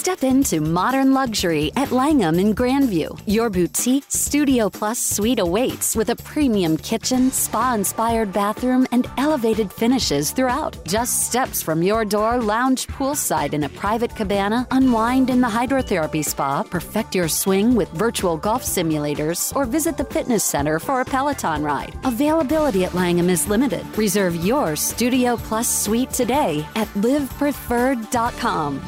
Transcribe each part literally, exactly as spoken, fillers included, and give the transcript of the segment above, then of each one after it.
Step into modern luxury at Langham in Grandview. Your boutique Studio Plus suite awaits with a premium kitchen, spa-inspired bathroom, and elevated finishes throughout. Just steps from your door, lounge poolside in a private cabana, unwind in the hydrotherapy spa, perfect your swing with virtual golf simulators, or visit the fitness center for a Peloton ride. Availability at Langham is limited. Reserve your Studio Plus suite today at live preferred dot com.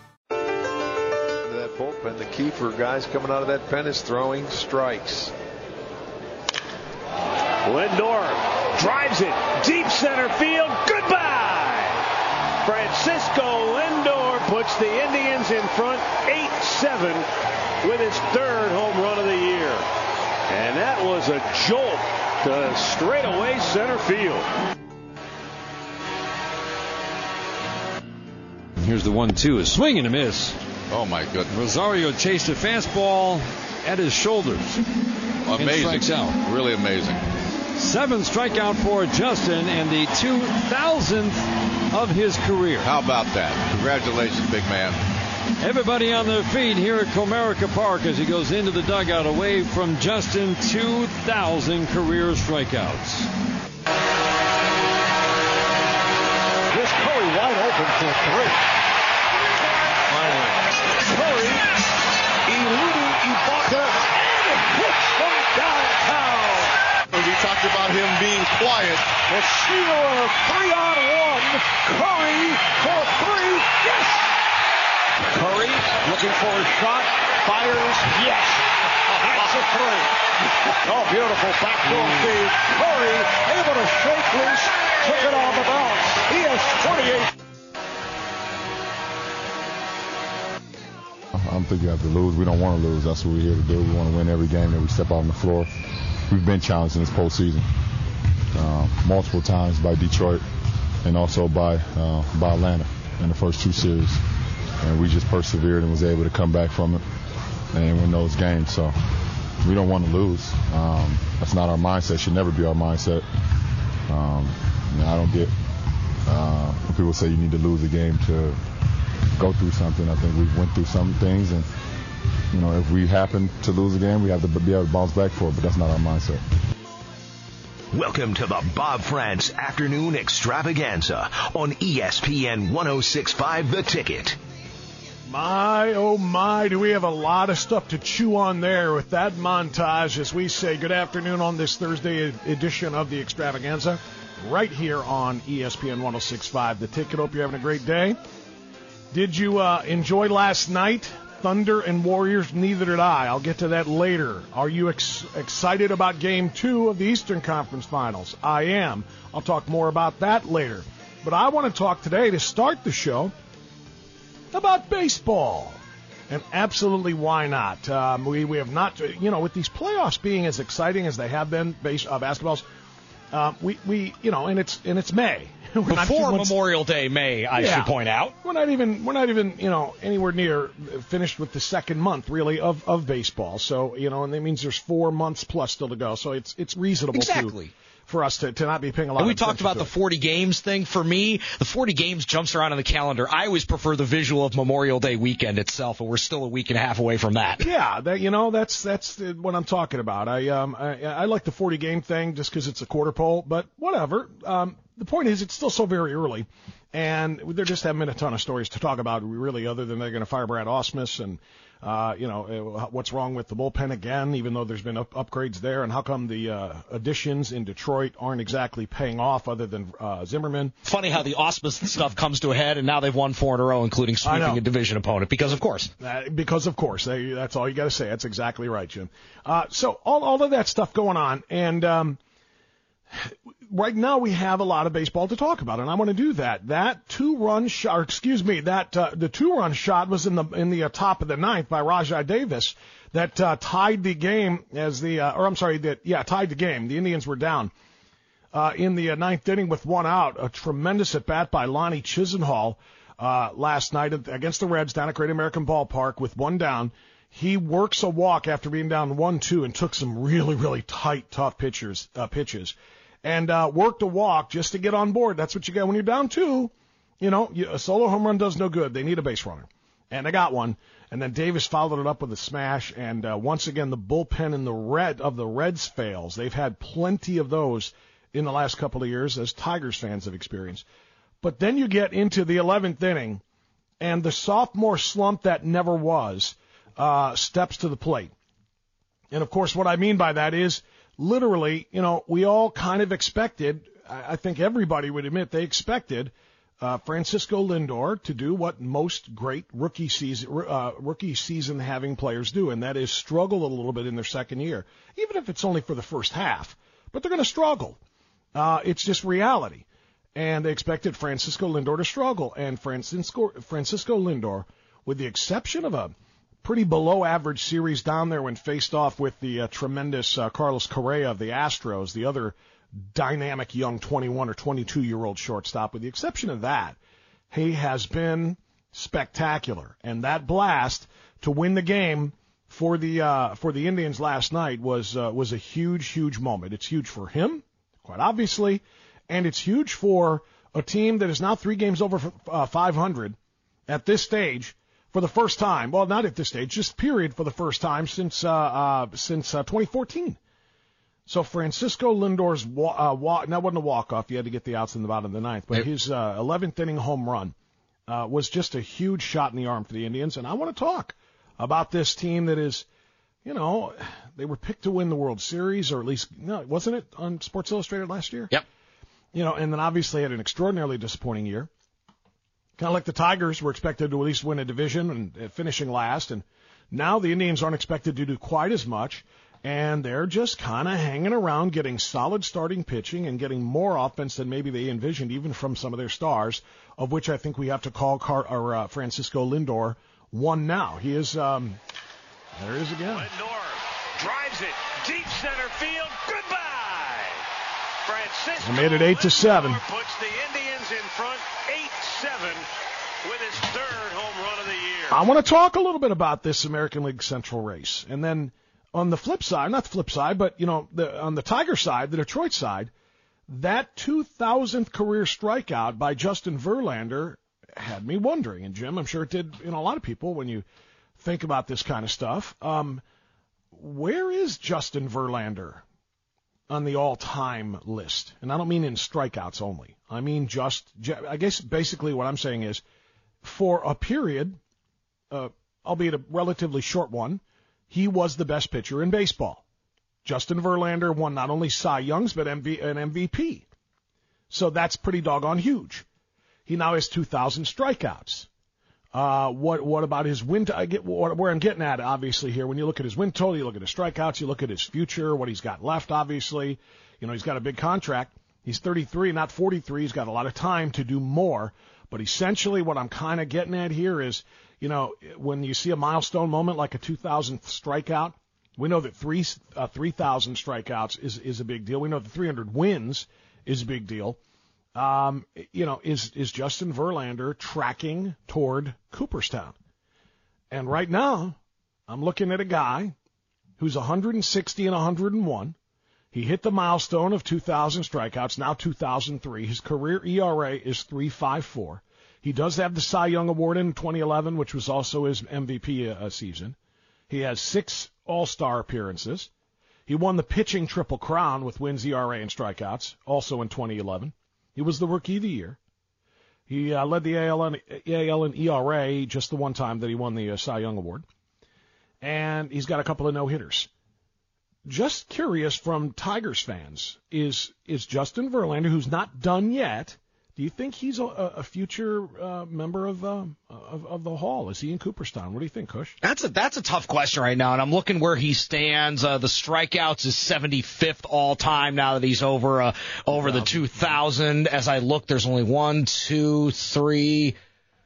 Bullpen, the key for guys coming out of that pen is throwing strikes. Lindor drives it deep center field. Goodbye. Francisco Lindor puts the Indians in front eight seven with his third home run of the year. And that was a jolt to straightaway center field. Here's the one two, a swing and a miss. Oh, my goodness. Rosario chased a fastball at his shoulders. Amazing. Strikes out. Really amazing. Seventh strikeout for Justin and the two thousandth of his career. How about that? Congratulations, big man. Everybody on their feet here at Comerica Park as he goes into the dugout away from Justin. two thousand career strikeouts. Here's Curry wide open for three. Curry eluding Ibaka and a pitch from downtown. We talked about him being quiet. The steal of three on one. Curry for three. Yes. Curry looking for a shot. Fires. Yes. That's a three. Oh, beautiful backdoor feed. Curry able to shake loose. Took it on the bounce. He has twenty-eight. I don't think you have to lose. We don't want to lose. That's what we're here to do. We want to win every game that we step out on the floor. We've been challenged in this postseason uh, multiple times by Detroit and also by uh, by Atlanta in the first two series. And we just persevered and was able to come back from it and win those games. So we don't want to lose. Um, that's not our mindset. Should never be our mindset. Um, you know, I don't get uh, when people say you need to lose a game to go through something. I think we've went through some things, and you know, if we happen to lose a game, we have to be able to bounce back for it, but that's not our mindset. Welcome to the Bob France Afternoon Extravaganza on E S P N ten sixty-five The Ticket. My, oh my, do we have a lot of stuff to chew on there with that montage as we say good afternoon on this Thursday edition of the Extravaganza right here on E S P N ten sixty-five The Ticket. Hope you're having a great day. Did you uh, enjoy last night? Thunder and Warriors, neither did I. I'll get to that later. Are you ex- excited about Game two of the Eastern Conference Finals? I am. I'll talk more about that later. But I want to talk today, to start the show, about baseball. And absolutely why not? Um, we, we have not, you know, with these playoffs being as exciting as they have been, base, uh, basketballs, uh, we, we, you know, and it's and it's May. We're Before Memorial Day, May, I yeah. should point out. We're not even, we're not even, you know, anywhere near finished with the second month, really, of, of baseball. So, you know, and that means there's four months plus still to go. So it's it's reasonable exactly. to, for us to, to not be paying a lot and of we talked about the forty games thing. For me, the forty games jumps around on the calendar. I always prefer the visual of Memorial Day weekend itself, and we're still a week and a half away from that. Yeah, that, you know, that's that's what I'm talking about. I um I, I like the forty game thing just because it's a quarter pole, but whatever. Um, the point is, it's still so very early, and there just haven't been a ton of stories to talk about, really, other than they're going to fire Brad Ausmus and, uh, you know, what's wrong with the bullpen again, even though there's been up- upgrades there, and how come the uh, additions in Detroit aren't exactly paying off other than uh, Zimmerman. Funny how the Ausmus stuff comes to a head, and now they've won four in a row, including sweeping a division opponent, because of course. Uh, because of course. They, that's all you got to say. That's exactly right, Jim. Uh, so all, all of that stuff going on, and um, right now we have a lot of baseball to talk about, and I want to do that. That two-run shot, or excuse me, that uh, the two-run shot was in the in the uh, top of the ninth by Rajai Davis that uh, tied the game as the, uh, or I'm sorry, that yeah, tied the game. The Indians were down uh, in the uh, ninth inning with one out. A tremendous at bat by Lonnie Chisenhall uh, last night against the Reds down at Great American Ballpark with one down. He works a walk after being down one two and took some really really tight, tough pitchers uh, pitches. And uh, worked a walk just to get on board. That's what you get when you're down two. You know, you, a solo home run does no good. They need a base runner. And they got one. And then Davis followed it up with a smash. And uh, once again, the bullpen in the red of the Reds fails. They've had plenty of those in the last couple of years, as Tigers fans have experienced. But then you get into the eleventh inning, and the sophomore slump that never was uh, steps to the plate. And, of course, what I mean by that is literally, you know, we all kind of expected, I think everybody would admit they expected uh, Francisco Lindor to do what most great rookie season, uh, rookie season having players do, and that is struggle a little bit in their second year, even if it's only for the first half. But they're going to struggle. Uh, it's just reality. And they expected Francisco Lindor to struggle. And Francisco, Francisco Lindor, with the exception of a pretty below-average series down there when faced off with the uh, tremendous uh, Carlos Correa of the Astros, the other dynamic young twenty-one or twenty-two-year-old shortstop, with the exception of that, he has been spectacular. And that blast to win the game for the uh, for the Indians last night was uh, was a huge, huge moment. It's huge for him, quite obviously, and it's huge for a team that is now three games over uh, five hundred at this stage for the first time. Well, not at this stage, just period for the first time since uh, uh, since uh, twenty fourteen. So Francisco Lindor's wa- uh, walk, that wasn't a walk-off. He had to get the outs in the bottom of the ninth. But yep. his uh, eleventh inning home run uh, was just a huge shot in the arm for the Indians. And I want to talk about this team that is, you know, they were picked to win the World Series, or at least, no, wasn't it on Sports Illustrated last year? Yep. You know, and then obviously had an extraordinarily disappointing year. Kind of like the Tigers were expected to at least win a division and uh, finishing last. And now the Indians aren't expected to do quite as much. And they're just kind of hanging around, getting solid starting pitching and getting more offense than maybe they envisioned, even from some of their stars, of which I think we have to call Car- or, uh, Francisco Lindor one now. He is, um, there it is again. Lindor drives it, deep center field, goodbye! Francisco I made it eight to seven. Puts the Indians in front, eight seven, with his third home run of the year. I want to talk a little bit about this American League Central race, and then on the flip side, not the flip side, but, you know, the, on the Tiger side, the Detroit side, that two thousandth career strikeout by Justin Verlander had me wondering. And, Jim, I'm sure it did, you know, a lot of people when you think about this kind of stuff. Um, where is Justin Verlander on the all-time list? And I don't mean in strikeouts only. I mean just, I guess basically what I'm saying is for a period, uh, albeit a relatively short one, he was the best pitcher in baseball. Justin Verlander won not only Cy Youngs, but M V, an M V P. So that's pretty doggone huge. He now has two thousand strikeouts. Uh, what what about his win? T- I get what, where I'm getting at, obviously, here. When you look at his win total, you look at his strikeouts, you look at his future, what he's got left, obviously. You know, he's got a big contract. He's thirty-three, not forty-three. He's got a lot of time to do more. But essentially what I'm kind of getting at here is, you know, when you see a milestone moment like a two thousandth strikeout, we know that three uh, three thousand strikeouts is is a big deal. We know that three hundred wins is a big deal. Um, you know, is is Justin Verlander tracking toward Cooperstown? And right now, I'm looking at a guy who's one hundred sixty and one hundred one. He hit the milestone of two thousand strikeouts, now two thousand three. His career E R A is three point five four. He does have the Cy Young Award in twenty eleven, which was also his M V P uh, season. He has six All-Star appearances. He won the pitching Triple Crown with wins, E R A, and strikeouts, also in twenty eleven. He was the Rookie of the Year. He uh, led the A L and, A L and E R A just the one time that he won the uh, Cy Young Award. And he's got a couple of no-hitters. Just curious from Tigers fans, is is Justin Verlander, who's not done yet, do you think he's a, a future uh, member of, uh, of of the Hall? Is he in Cooperstown? What do you think, Kush? That's a that's a tough question right now, and I'm looking where he stands. Uh, the strikeouts is seventy-fifth all time now that he's over uh, over the two thousand. As I look, there's only one, two, three,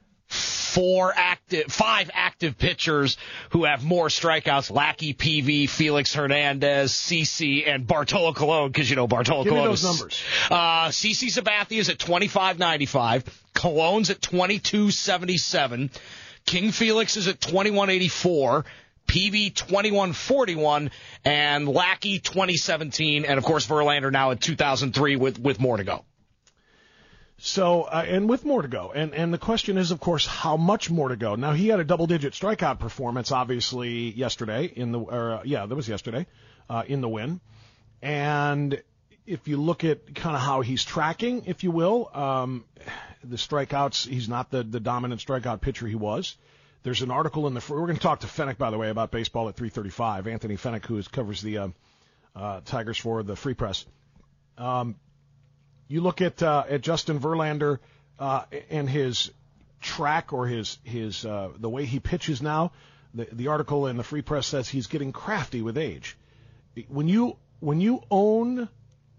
four active, five active pitchers who have more strikeouts: Lackey, P V, Felix Hernandez, CeCe, and Bartolo Colon. Because you know Bartolo Give Colon. me those is, numbers. Uh, CeCe Sabathia is at twenty-five ninety-five. Colon's at twenty-two seventy-seven. King Felix is at twenty-one eighty-four. P V twenty-one forty-one, and Lackey twenty seventeen, and of course Verlander now at two thousand three with with more to go. So, uh, and with more to go. And, and the question is, of course, how much more to go? Now, he had a double-digit strikeout performance, obviously, yesterday in the, or, uh, yeah, that was yesterday, uh, in the win. And if you look at kind of how he's tracking, if you will, um, the strikeouts, he's not the, the dominant strikeout pitcher he was. There's an article in the, we're going to talk to Fennick, by the way, about baseball at three thirty-five. Anthony Fennick, who is, covers the uh, uh, Tigers for the Free Press. Um, You look at uh, at Justin Verlander uh, and his track or his his uh, the way he pitches now. The the article in the Free Press says he's getting crafty with age. When you when you own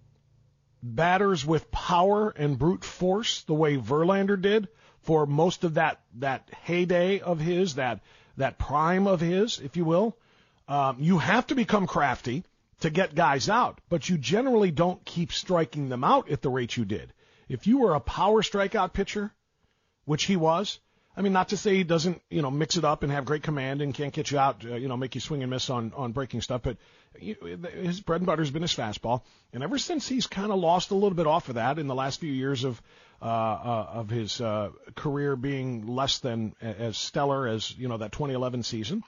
batters with power and brute force the way Verlander did for most of that that heyday of his, that that prime of his, if you will, um, you have to become crafty to get guys out, but you generally don't keep striking them out at the rate you did. If you were a power strikeout pitcher, which he was, I mean, not to say he doesn't, you know, mix it up and have great command and can't get you out, uh, you know, make you swing and miss on, on breaking stuff, but his bread and butter has been his fastball, and ever since he's kind of lost a little bit off of that in the last few years of uh, uh, of his uh, career being less than as stellar as, you know, that twenty eleven season,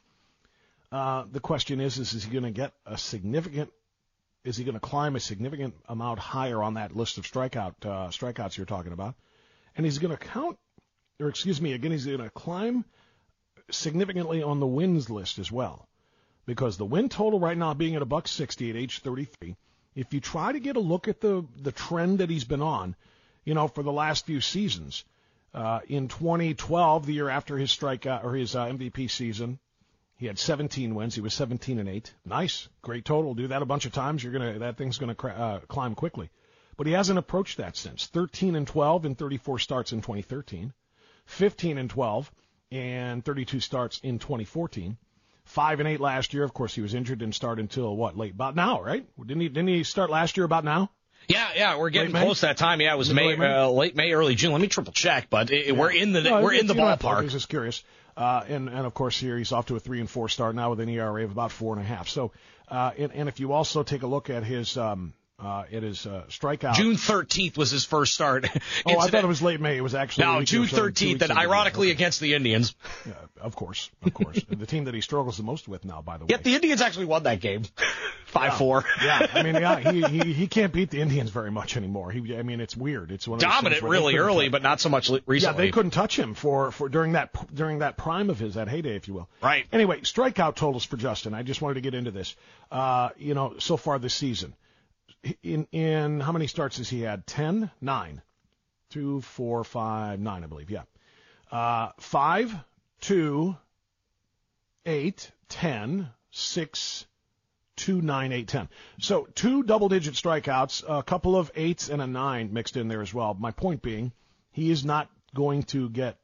Uh, the question is, is, is he going to get a significant, is he going to climb a significant amount higher on that list of strikeout, uh, strikeouts you're talking about? And he's going to count, or excuse me, again, he's going to climb significantly on the wins list as well. Because the win total right now being at a buck sixty at age thirty-three, if you try to get a look at the, the trend that he's been on, you know, for the last few seasons, uh, in twenty twelve, the year after his strikeout, or his uh, M V P season, he had seventeen wins. He was seventeen and eight. Nice, great total. Do that a bunch of times, you're gonna that thing's gonna uh, climb quickly. But he hasn't approached that since. thirteen and twelve in thirty-four starts in twenty thirteen, fifteen and twelve and thirty-two starts in twenty fourteen, five and eight last year. Of course, he was injured, didn't start until what late about now, right? Didn't he? Didn't he start last year about now? Yeah, yeah, we're getting close to that time. Yeah, it was May, May? Uh, late May, early June. Let me triple check, but it, yeah. we're in the no, we're in the ballpark. I was just curious. Uh, and, and, of course, here he's off to a three and four start now with an E R A of about four and a half. So, uh, and, and if you also take a look at his, um, uh, at his, uh, strikeout. June thirteenth was his first start. Oh, I thought it was late May. It was actually. No, June thirteenth, and ironically okay. against the Indians. Yeah, of course, of course. The team that he struggles the most with now, by the way. Yet the Indians actually won that game. five four. Yeah. yeah, I mean, yeah, he, he, he can't beat the Indians very much anymore. He, I mean, it's weird. It's one of those dominant really early, but not so much recently. Yeah, they couldn't touch him for, for during that during that prime of his, that heyday, if you will. Right. Anyway, strikeout totals for Justin. I just wanted to get into this. Uh, you know, so far this season, in in how many starts has he had? Ten, nine, two, four, five, nine, I believe. Yeah, uh, five, two, eight, ten, six. Two, nine, eight, ten. So two double-digit strikeouts, a couple of eights, and a nine mixed in there as well. My point being, he is not going to get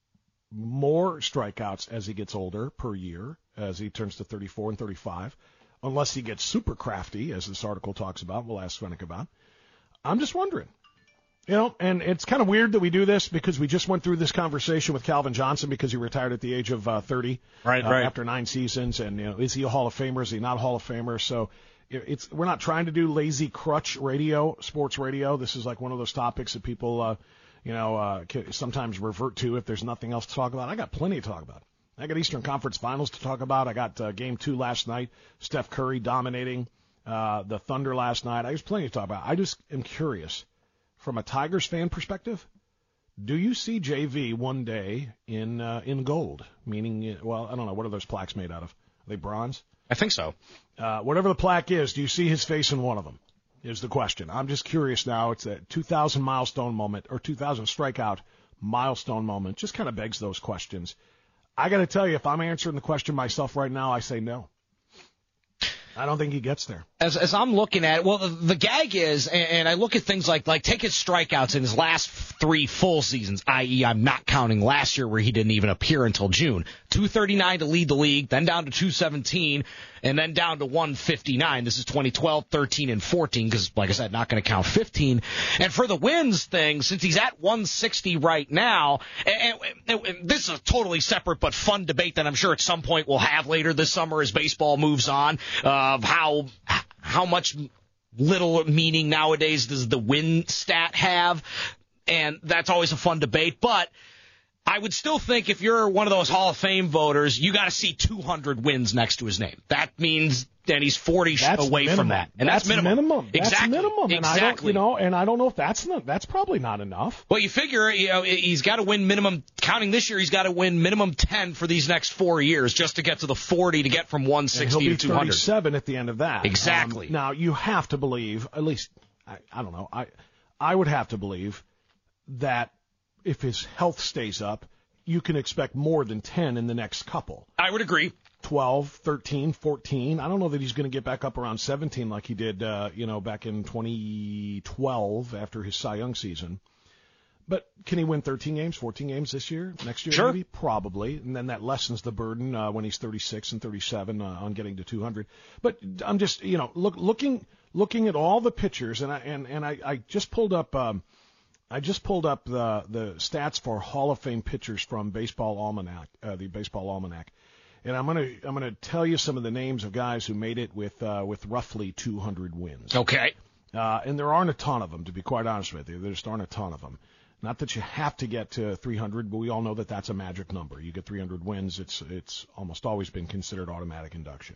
more strikeouts as he gets older per year, as he turns to thirty-four and thirty-five, unless he gets super crafty, as this article talks about. We'll ask Fennick about. I'm just wondering. You know, and it's kind of weird that we do this because we just went through this conversation with Calvin Johnson because he retired at the age of uh, thirty, right, uh, right. after nine seasons. And, you know, is he a Hall of Famer? Is he not a Hall of Famer? So it's we're not trying to do lazy crutch radio, sports radio. This is like one of those topics that people, uh, you know, uh, sometimes revert to if there's nothing else to talk about. I got plenty to talk about. I got Eastern Conference Finals to talk about. I got uh, Game Two last night. Steph Curry dominating uh, the Thunder last night. I just plenty to talk about. I just am curious. From a Tigers fan perspective, do you see J V one day in uh, in gold? Meaning, well, I don't know, what are those plaques made out of? Are they bronze? I think so. Uh, whatever the plaque is, do you see his face in one of them? Is the question. I'm just curious now. It's a two thousand milestone moment, or two thousand strikeout milestone moment. Just kind of begs those questions. I got to tell you, if I'm answering the question myself right now, I say no. I don't think he gets there. As as I'm looking at it, well, the, the gag is, and, and I look at things like, like take his strikeouts in his last three full seasons, that is I'm not counting last year where he didn't even appear until June. two thirty-nine to lead the league, then down to two seventeen, and then down to one fifty-nine. This is twenty twelve, thirteen, and fourteen, because, like I said, not going to count fifteen. And for the wins thing, since he's at one sixty right now, and, and, and this is a totally separate but fun debate that I'm sure at some point we'll have later this summer as baseball moves on, of how how much little meaning nowadays does the win stat have. and that's always a fun debate. But I would still think if you're one of those Hall of Fame voters, you got to see two hundred wins next to his name. That means that he's forty that's away minimum. from that, and that's, that's minimum. minimum. That's exactly. minimum. And exactly. I don't, you know, and I don't know if that's not, that's probably not enough. Well, you figure, you know, he's got to win minimum. Counting this year, he's got to win minimum ten for these next four years just to get to the forty to get from one sixty and to two hundred. He'll be thirty-seven at the end of that. Exactly. Um, now you have to believe, at least I, I don't know, I I would have to believe that if his health stays up, you can expect more than ten in the next couple. I would agree. twelve, thirteen, fourteen. I don't know that he's going to get back up around seventeen like he did, uh, you know, back in twenty twelve after his Cy Young season. But can he win thirteen games, fourteen games this year, next year? Sure. Maybe? Probably. And then that lessens the burden uh, when he's thirty-six and thirty-seven uh, on getting to two hundred. But I'm just, you know, look, looking looking at all the pitchers, and I and, and I, I just pulled up um, I just pulled up the the stats for Hall of Fame pitchers from Baseball Almanac, uh, the Baseball Almanac. And I'm gonna I'm gonna tell you some of the names of guys who made it with uh, with roughly two hundred wins. Okay. Uh, and there aren't a ton of them, to be quite honest with you. There just aren't a ton of them. Not that you have to get to three hundred, but we all know that that's a magic number. You get three hundred wins, it's it's almost always been considered automatic induction.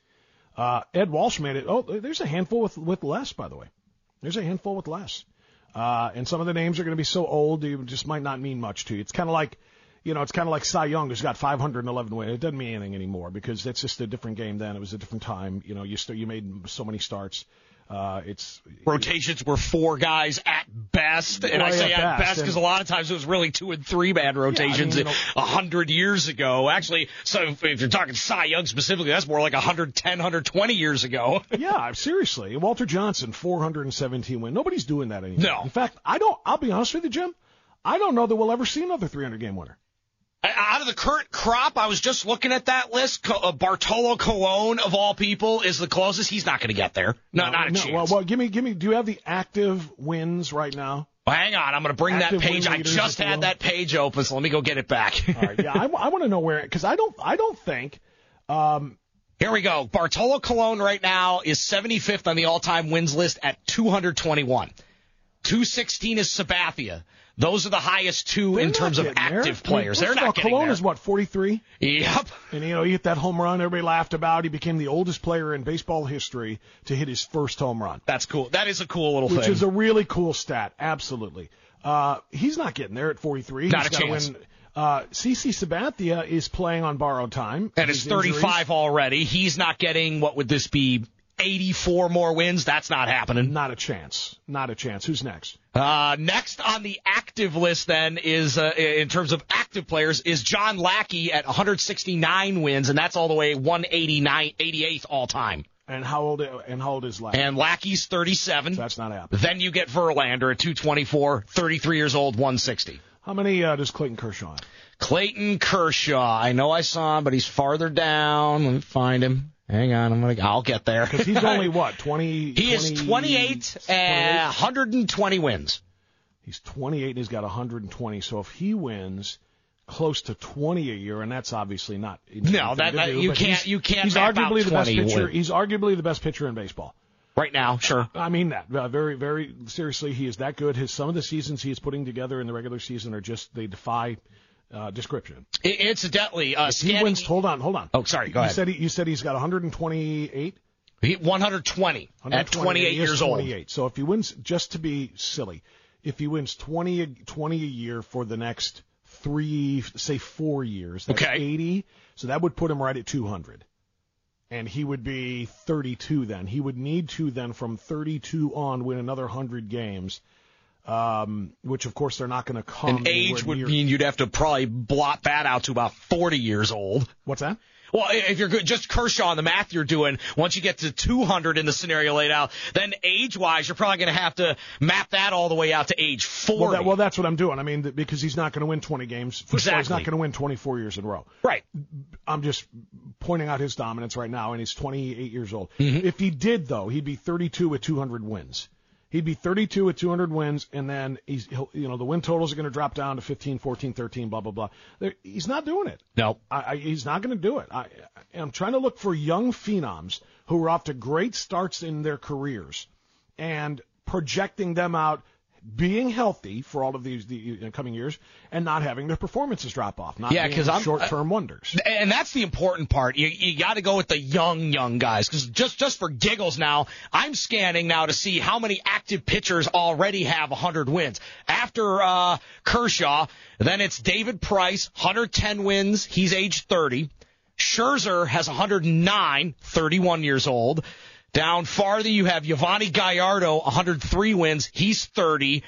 Uh, Ed Walsh made it. Oh, there's a handful with with less, by the way. There's a handful with less. Uh, and some of the names are going to be so old, you just might not mean much to you. It's kind of like, you know, it's kind of like Cy Young, who's got five hundred eleven wins. It doesn't mean anything anymore because it's just a different game then. It was a different time. You know, you st- you made so many starts. Uh, it's rotations were four guys at best, and well, I say at at best and, because a lot of times it was really two and three man rotations yeah, I mean, a hundred years ago. Actually, so if, if you're talking Cy Young specifically, that's more like one hundred ten, one hundred twenty years ago. Yeah, seriously. Walter Johnson, four hundred seventeen wins. Nobody's doing that anymore. No. In fact, I don't. I'll be honest with you, Jim. I don't know that we'll ever see another three hundred game winner. Out of the current crop, I was just looking at that list. Uh, Bartolo Colon, of all people, is the closest. He's not going to get there. No, no not a no, chance. Well, well, give me, give me. Do you have the active wins right now? Well, hang on, I'm going to bring active that page. I just had that page open, so let me go get it back. All right, yeah, I, I want to know where, because I don't, I don't think. Um, Here we go. Bartolo Colon right now is seventy-fifth on the all-time wins list at two hundred twenty-one. two sixteen is Sabathia. Those are the highest two in terms of active there. players. I mean, They're not all, getting Colon there. is what, forty-three? Yep. And, you know, he hit that home run everybody laughed about. He became the oldest player in baseball history to hit his first home run. That's cool. That is a cool little Which thing. Which is a really cool stat. Absolutely. Uh, he's not getting there at forty-three. Not he's a chance. Win. Uh, CeCe Sabathia is playing on borrowed time. And is thirty-five injuries. already. He's not getting, what would this be, eighty-four more wins? That's not happening. Not a chance. Not a chance. Who's next? Uh, next on the active list then is, uh, in terms of active players, is John Lackey at one hundred sixty-nine wins, and that's all the way one eighty-nine, eighty-eighth all time. And how old? And how old is Lackey? And Lackey's thirty-seven. So that's not happening. Then you get Verlander at two twenty-four, thirty-three years old, one sixty. How many uh, does Clayton Kershaw have? Clayton Kershaw. I know I saw him, but he's farther down. Let me find him. Hang on, I'm gonna. I'll get there. Because he's only what twenty. He is twenty-eight and one hundred twenty wins. He's twenty-eight and he's got one hundred twenty. So if he wins close to twenty a year, and that's obviously not no, that, that do, you can't. You can't. He's map arguably out the best pitcher. wins. He's arguably the best pitcher in baseball right now. Sure. I mean that uh, very, very seriously. He is that good. His some of the seasons he is putting together in the regular season are just they defy. Uh, description. I, incidentally, uh, if he scanning, wins. Hold on, hold on. Oh, sorry. Go you ahead. Said he, you said he's got one hundred twenty-eight. He, one hundred twenty at twenty-eight years old. twenty-eight. So if he wins, just to be silly, if he wins twenty, twenty a year for the next three, say four years, that's okay. eighty. So that would put him right at two hundred. And he would be thirty-two then. He would need to then from thirty-two on win another one hundred games. Um, which of course they're not going to come. And age would near. mean you'd have to probably blot that out to about forty years old. What's that? Well, if you're good, just Kershaw on the math you're doing, once you get to two hundred in the scenario laid out, then age-wise, you're probably going to have to map that all the way out to age forty. Well, that, well that's what I'm doing. I mean, because he's not going to win twenty games. First exactly. of all, he's not going to win twenty-four years in a row. Right. I'm just pointing out his dominance right now, and he's twenty-eight years old. Mm-hmm. If he did, though, he'd be thirty-two with two hundred wins. He'd be thirty-two with two hundred wins, and then he's, he'll, you know, the win totals are going to drop down to fifteen, fourteen, thirteen, blah, blah, blah. They're, he's not doing it. No. I, I, he's not going to do it. I, I'm trying to look for young phenoms who are off to great starts in their careers and projecting them out being healthy for all of these the coming years and not having their performances drop off, not yeah, being I'm, short-term uh, wonders. And that's the important part. You, you got to go with the young, young guys. Because just, just for giggles now, I'm scanning now to see how many active pitchers already have one hundred wins. After uh, Kershaw, then it's David Price, one hundred ten wins. He's age thirty. Scherzer has one hundred nine, thirty-one years old. Down farther, you have Yovani Gallardo, one hundred three wins. He's thirty.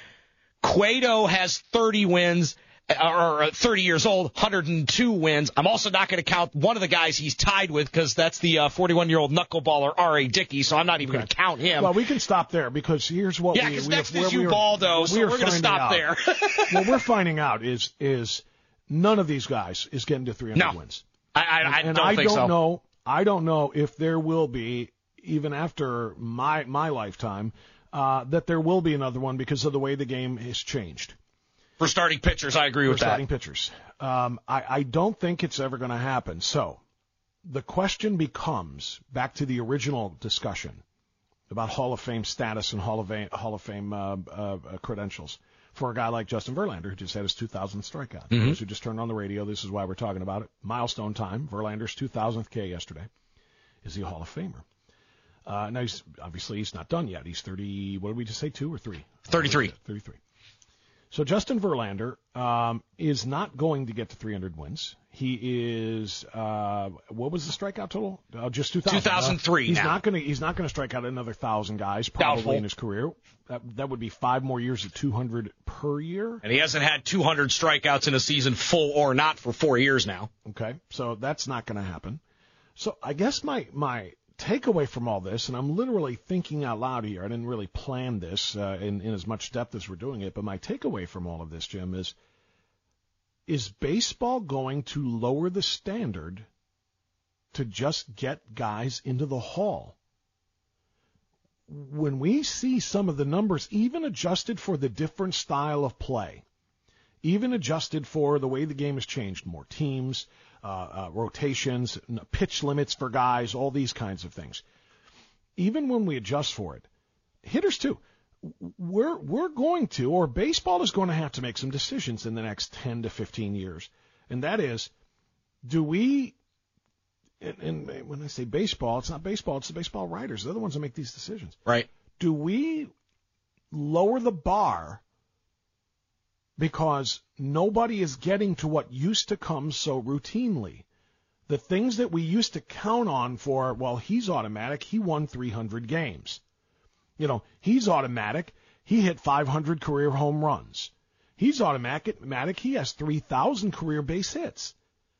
Cueto has thirty wins, or thirty years old, one hundred two wins. I'm also not going to count one of the guys he's tied with because that's the uh, forty-one-year-old knuckleballer R A. Dickey, so I'm not even okay. going to count him. Well, we can stop there because here's what yeah, we... Yeah, because next we, is we Ubaldo, we so we're going to stop out. there. What we're finding out is is none of these guys is getting to three hundred no. wins. I, I, I and, and don't I think don't so. know. I don't know if there will be, even after my my lifetime, uh, that there will be another one because of the way the game has changed. For starting pitchers, I agree For with that. For starting pitchers. Um, I, I don't think it's ever going to happen. So the question becomes, back to the original discussion about Hall of Fame status and Hall of Fame, Hall of Fame uh, uh, credentials, for a guy like Justin Verlander, who just had his two thousandth strikeout. Mm-hmm. Those who just turned on the radio, this is why we're talking about it. Milestone time, Verlander's two thousandth K yesterday. Is he a Hall of Famer? Uh, now, he's, obviously, he's not done yet. He's thirty, what did we just say, two or three? thirty-three. thirty-three. So Justin Verlander um, is not going to get to three hundred wins. He is, uh, what was the strikeout total? Uh, just two thousand. two thousand three. Uh, he's now. not going to. He's not going to strike out another thousand guys probably Doubtful. in his career. That that would be five more years at two hundred per year. And he hasn't had two hundred strikeouts in a season, full or not, for four years now. Okay, so that's not going to happen. So I guess my my takeaway from all this, and I'm literally thinking out loud here. I didn't really plan this uh, in in as much depth as we're doing it, but my takeaway from all of this, Jim, is. Is baseball going to lower the standard to just get guys into the Hall? When we see some of the numbers, even adjusted for the different style of play, even adjusted for the way the game has changed, more teams, uh, uh, rotations, pitch limits for guys, all these kinds of things, even when we adjust for it, hitters too, We're we're going to, or baseball is going to have to make some decisions in the next ten to fifteen years, and that is, do we? And, and when I say baseball, it's not baseball; it's the baseball writers. They're the ones that make these decisions. Right? Do we lower the bar because nobody is getting to what used to come so routinely? The things that we used to count on for, well, he's automatic. He won three hundred games. You know, he's automatic. He hit five hundred career home runs. He's automatic. He has three thousand career base hits.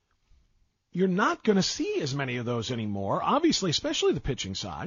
You're not going to see as many of those anymore, obviously, especially the pitching side.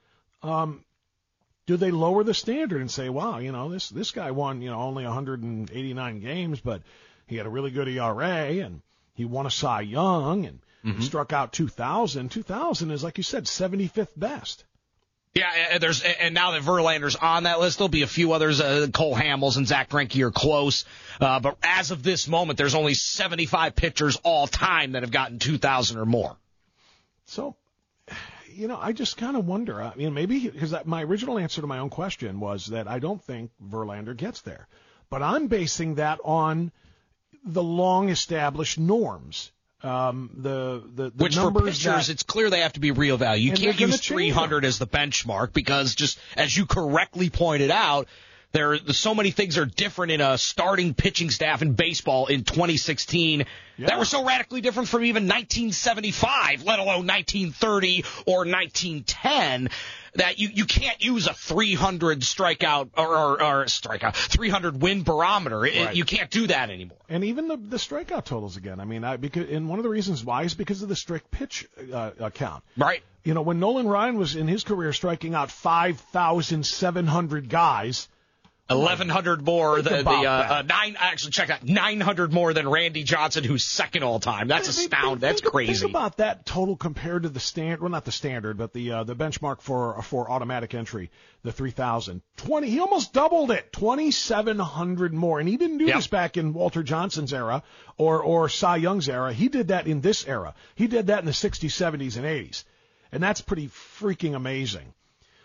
Um, do they lower the standard and say, wow, you know, this this guy won, you know, only one hundred eighty-nine games, but he had a really good E R A, and he won a Cy Young, and mm-hmm. struck out two thousand. two thousand is, like you said, seventy-fifth best. Yeah, and there's and now that Verlander's on that list, there'll be a few others. Uh, Cole Hamels and Zach Greinke are close, uh, but as of this moment, there's only seventy-five pitchers all time that have gotten two thousand or more. So, you know, I just kind of wonder. I mean, maybe because my original answer to my own question was that I don't think Verlander gets there, but I'm basing that on the long-established norms. Um, the, the, the Which for pitchers, that, it's clear they have to be real value. You can't use three hundred them. as the benchmark because just as you correctly pointed out, there so many things are different in a starting pitching staff in baseball in twenty sixteen yeah. that were so radically different from even nineteen seventy-five, let alone nineteen thirty or nineteen ten, that you, you can't use a three hundred strikeout or, or, or strikeout, three hundred win barometer. It, right. You can't do that anymore. And even the, the strikeout totals again. I mean, I, because, and one of the reasons why is because of the strict pitch uh, account. Right. You know, when Nolan Ryan was in his career striking out five thousand seven hundred guys, eleven hundred more than the uh, uh, nine. Actually, check that nine hundred more than Randy Johnson, who's second all time. That's astounding. That's think, crazy. Think about that total compared to the standard. Well, not the standard, but the uh, the benchmark for for automatic entry, the three thousand. Twenty. He almost doubled it. Twenty-seven hundred more, and he didn't do yep. this back in Walter Johnson's era or or Cy Young's era. He did that in this era. He did that in the sixties, seventies, and eighties, and that's pretty freaking amazing.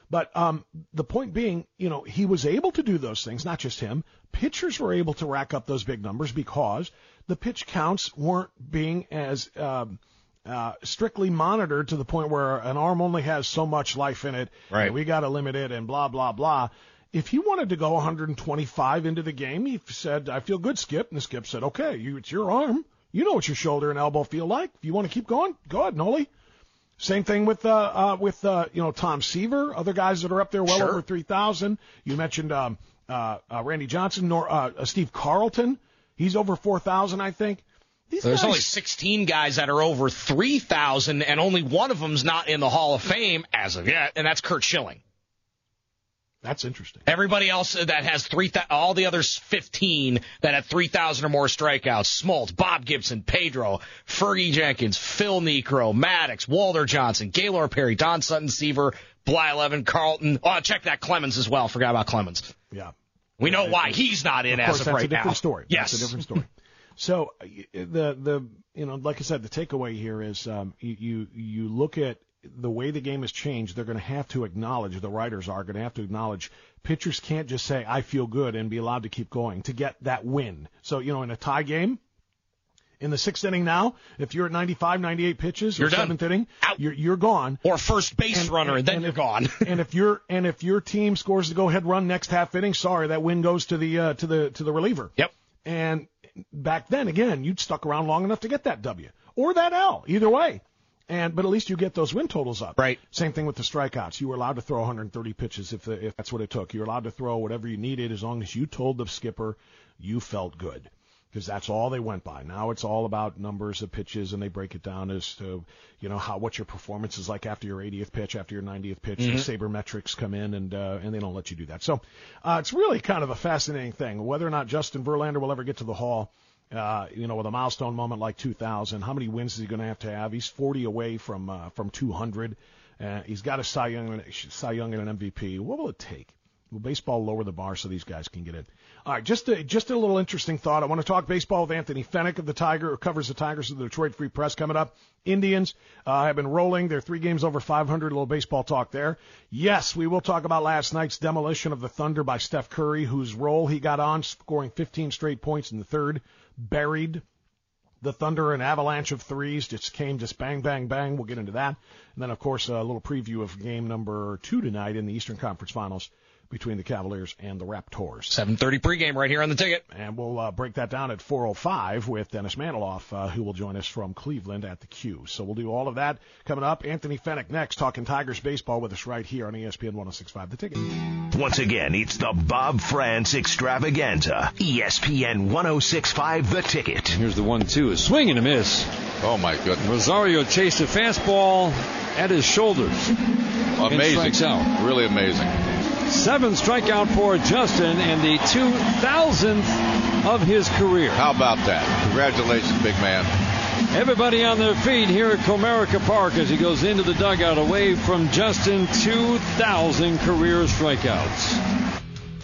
But um, the point being, you know, he was able to do those things, not just him. Pitchers were able to rack up those big numbers because the pitch counts weren't being as um, uh, strictly monitored to the point where an arm only has so much life in it. Right. And we got to limit it and blah, blah, blah. If he wanted to go one hundred twenty-five into the game, he said, I feel good, Skip. And the Skip said, okay, you, it's your arm. You know what your shoulder and elbow feel like. If you want to keep going, go ahead, Noli. Same thing with uh, uh with uh you know Tom Seaver, other guys that are up there well Sure. over three thousand. You mentioned um uh, uh Randy Johnson, nor uh, Steve Carlton. He's over four thousand, I think. These There's guys, only sixteen guys that are over three thousand, and only one of them's not in the Hall of Fame as of yet, and that's Curt Schilling. That's interesting. Everybody else that has three, all the others fifteen that have three thousand or more strikeouts: Smoltz, Bob Gibson, Pedro, Fergie Jenkins, Phil Niekro, Maddox, Walter Johnson, Gaylord Perry, Don Sutton, Seaver, Blyleven, Carlton. Oh, check that Clemens as well. Forgot about Clemens. Yeah. We know yeah, why he's not in of course, as of that's right a different now. Story. Yes, that's a different story. So the the you know, like I said, the takeaway here is um, you, you you look at the way the game has changed. They're going to have to acknowledge, the writers are going to have to acknowledge, pitchers can't just say, I feel good and be allowed to keep going to get that win. So, you know, in a tie game, in the sixth inning now, if you're at ninety-five, ninety-eight pitches, or You're done. seventh inning, Out. you're, you're gone. Or first base And- runner, and- and then and you're if- gone. and if your and if your team scores the go-ahead run next half inning, sorry, that win goes to the uh, to the to the reliever. Yep. And back then, again, you'd stuck around long enough to get that W or that L, either way. And but at least you get those win totals up. Right. Same thing with the strikeouts. You were allowed to throw one hundred thirty pitches if the, if that's what it took. You were allowed to throw whatever you needed as long as you told the skipper you felt good, because that's all they went by. Now it's all about numbers of pitches, and they break it down as to, you know, how what your performance is like after your eightieth pitch, after your ninetieth pitch. Mm-hmm. The sabermetrics come in, and uh, and they don't let you do that. So uh, it's really kind of a fascinating thing. Whether or not Justin Verlander will ever get to the Hall, uh, you know, with a milestone moment like two thousand, how many wins is he going to have to have? He's forty away from uh, from two hundred. Uh, he's got a Cy Young, Cy Young and an M V P. What will it take? Will baseball lower the bar so these guys can get in? All right, just a, just a little interesting thought. I want to talk baseball with Anthony Fenech of the Tiger, who covers the Tigers of the Detroit Free Press coming up. Indians uh, have been rolling. They're three games over five hundred. A little baseball talk there. Yes, we will talk about last night's demolition of the Thunder by Steph Curry, whose role he got on, scoring fifteen straight points in the third, buried the Thunder, an avalanche of threes, just came just bang, bang, bang. We'll get into that. And then, of course, a little preview of game number two tonight in the Eastern Conference Finals between the Cavaliers and the Raptors. seven thirty pregame right here on the ticket. And we'll uh, break that down at four oh five with Dennis Maniloff, uh, who will join us from Cleveland at the Q. So we'll do all of that coming up. Anthony Fenech next, talking Tigers baseball with us right here on E S P N ten sixty-five The Ticket. Once again, it's the Bob France Extravaganza. E S P N ten sixty-five The Ticket. Here's the one two. A swing and a miss. Oh, my goodness. Rosario chased a fastball at his shoulders. Amazing. strikes out. Really amazing. Seven strikeout for Justin and the two thousandth of his career. How about that? Congratulations, big man. Everybody on their feet here at Comerica Park as he goes into the dugout away from Justin. two thousand career strikeouts.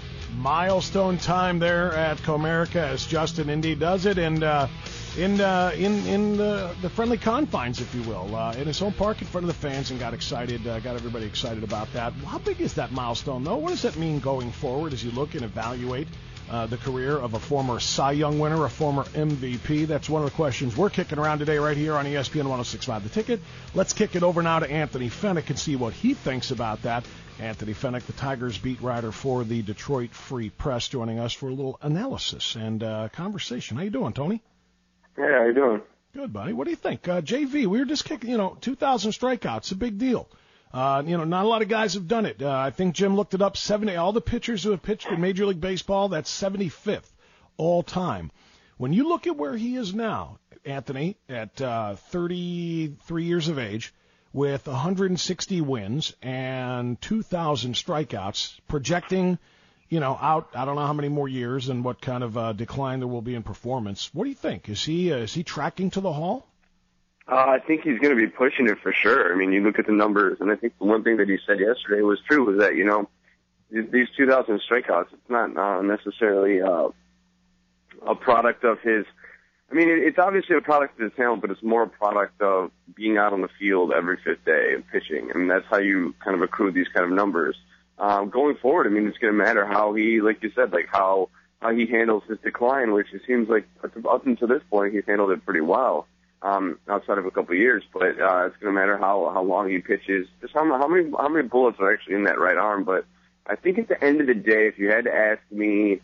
Milestone time there at Comerica as Justin indeed does it, and uh, in uh, in in the, the friendly confines, if you will, uh, in his home park in front of the fans, and got excited, uh, got everybody excited about that. How big is that milestone, though? What does that mean going forward as you look and evaluate uh, the career of a former Cy Young winner, a former M V P? That's one of the questions we're kicking around today right here on E S P N ten sixty-five The Ticket. Let's kick it over now to Anthony Fenech and see what he thinks about that. Anthony Fenech, the Tigers beat writer for the Detroit Free Press, joining us for a little analysis and uh, conversation. How you doing, Tony? Hey, how you doing? Good, buddy. What do you think? Uh, J V, we were just kicking, you know, two thousand strikeouts, a big deal. Uh, you know, not a lot of guys have done it. Uh, I think Jim looked it up. seventy all the pitchers who have pitched in Major League Baseball, that's seventy-fifth all time. When you look at where he is now, Anthony, at uh, thirty-three years of age, with one hundred sixty wins and two thousand strikeouts, projecting, you know, out, I don't know how many more years and what kind of uh, decline there will be in performance. What do you think? Is he uh, is he tracking to the Hall? Uh, I think he's going to be pushing it for sure. I mean, you look at the numbers, and I think the one thing that he said yesterday was true, was that, you know, these two thousand strikeouts, it's not uh, necessarily uh, a product of his I mean, it, it's obviously a product of his talent, but it's more a product of being out on the field every fifth day and pitching. I mean, that's how you kind of accrue these kind of numbers. Um, going forward, I mean, it's going to matter how he, like you said, like how how he handles his decline, which it seems like up until this point he's handled it pretty well, um, outside of a couple of years. But uh, it's going to matter how how long he pitches, just how, how many how many bullets are actually in that right arm. But I think at the end of the day, if you had to ask me,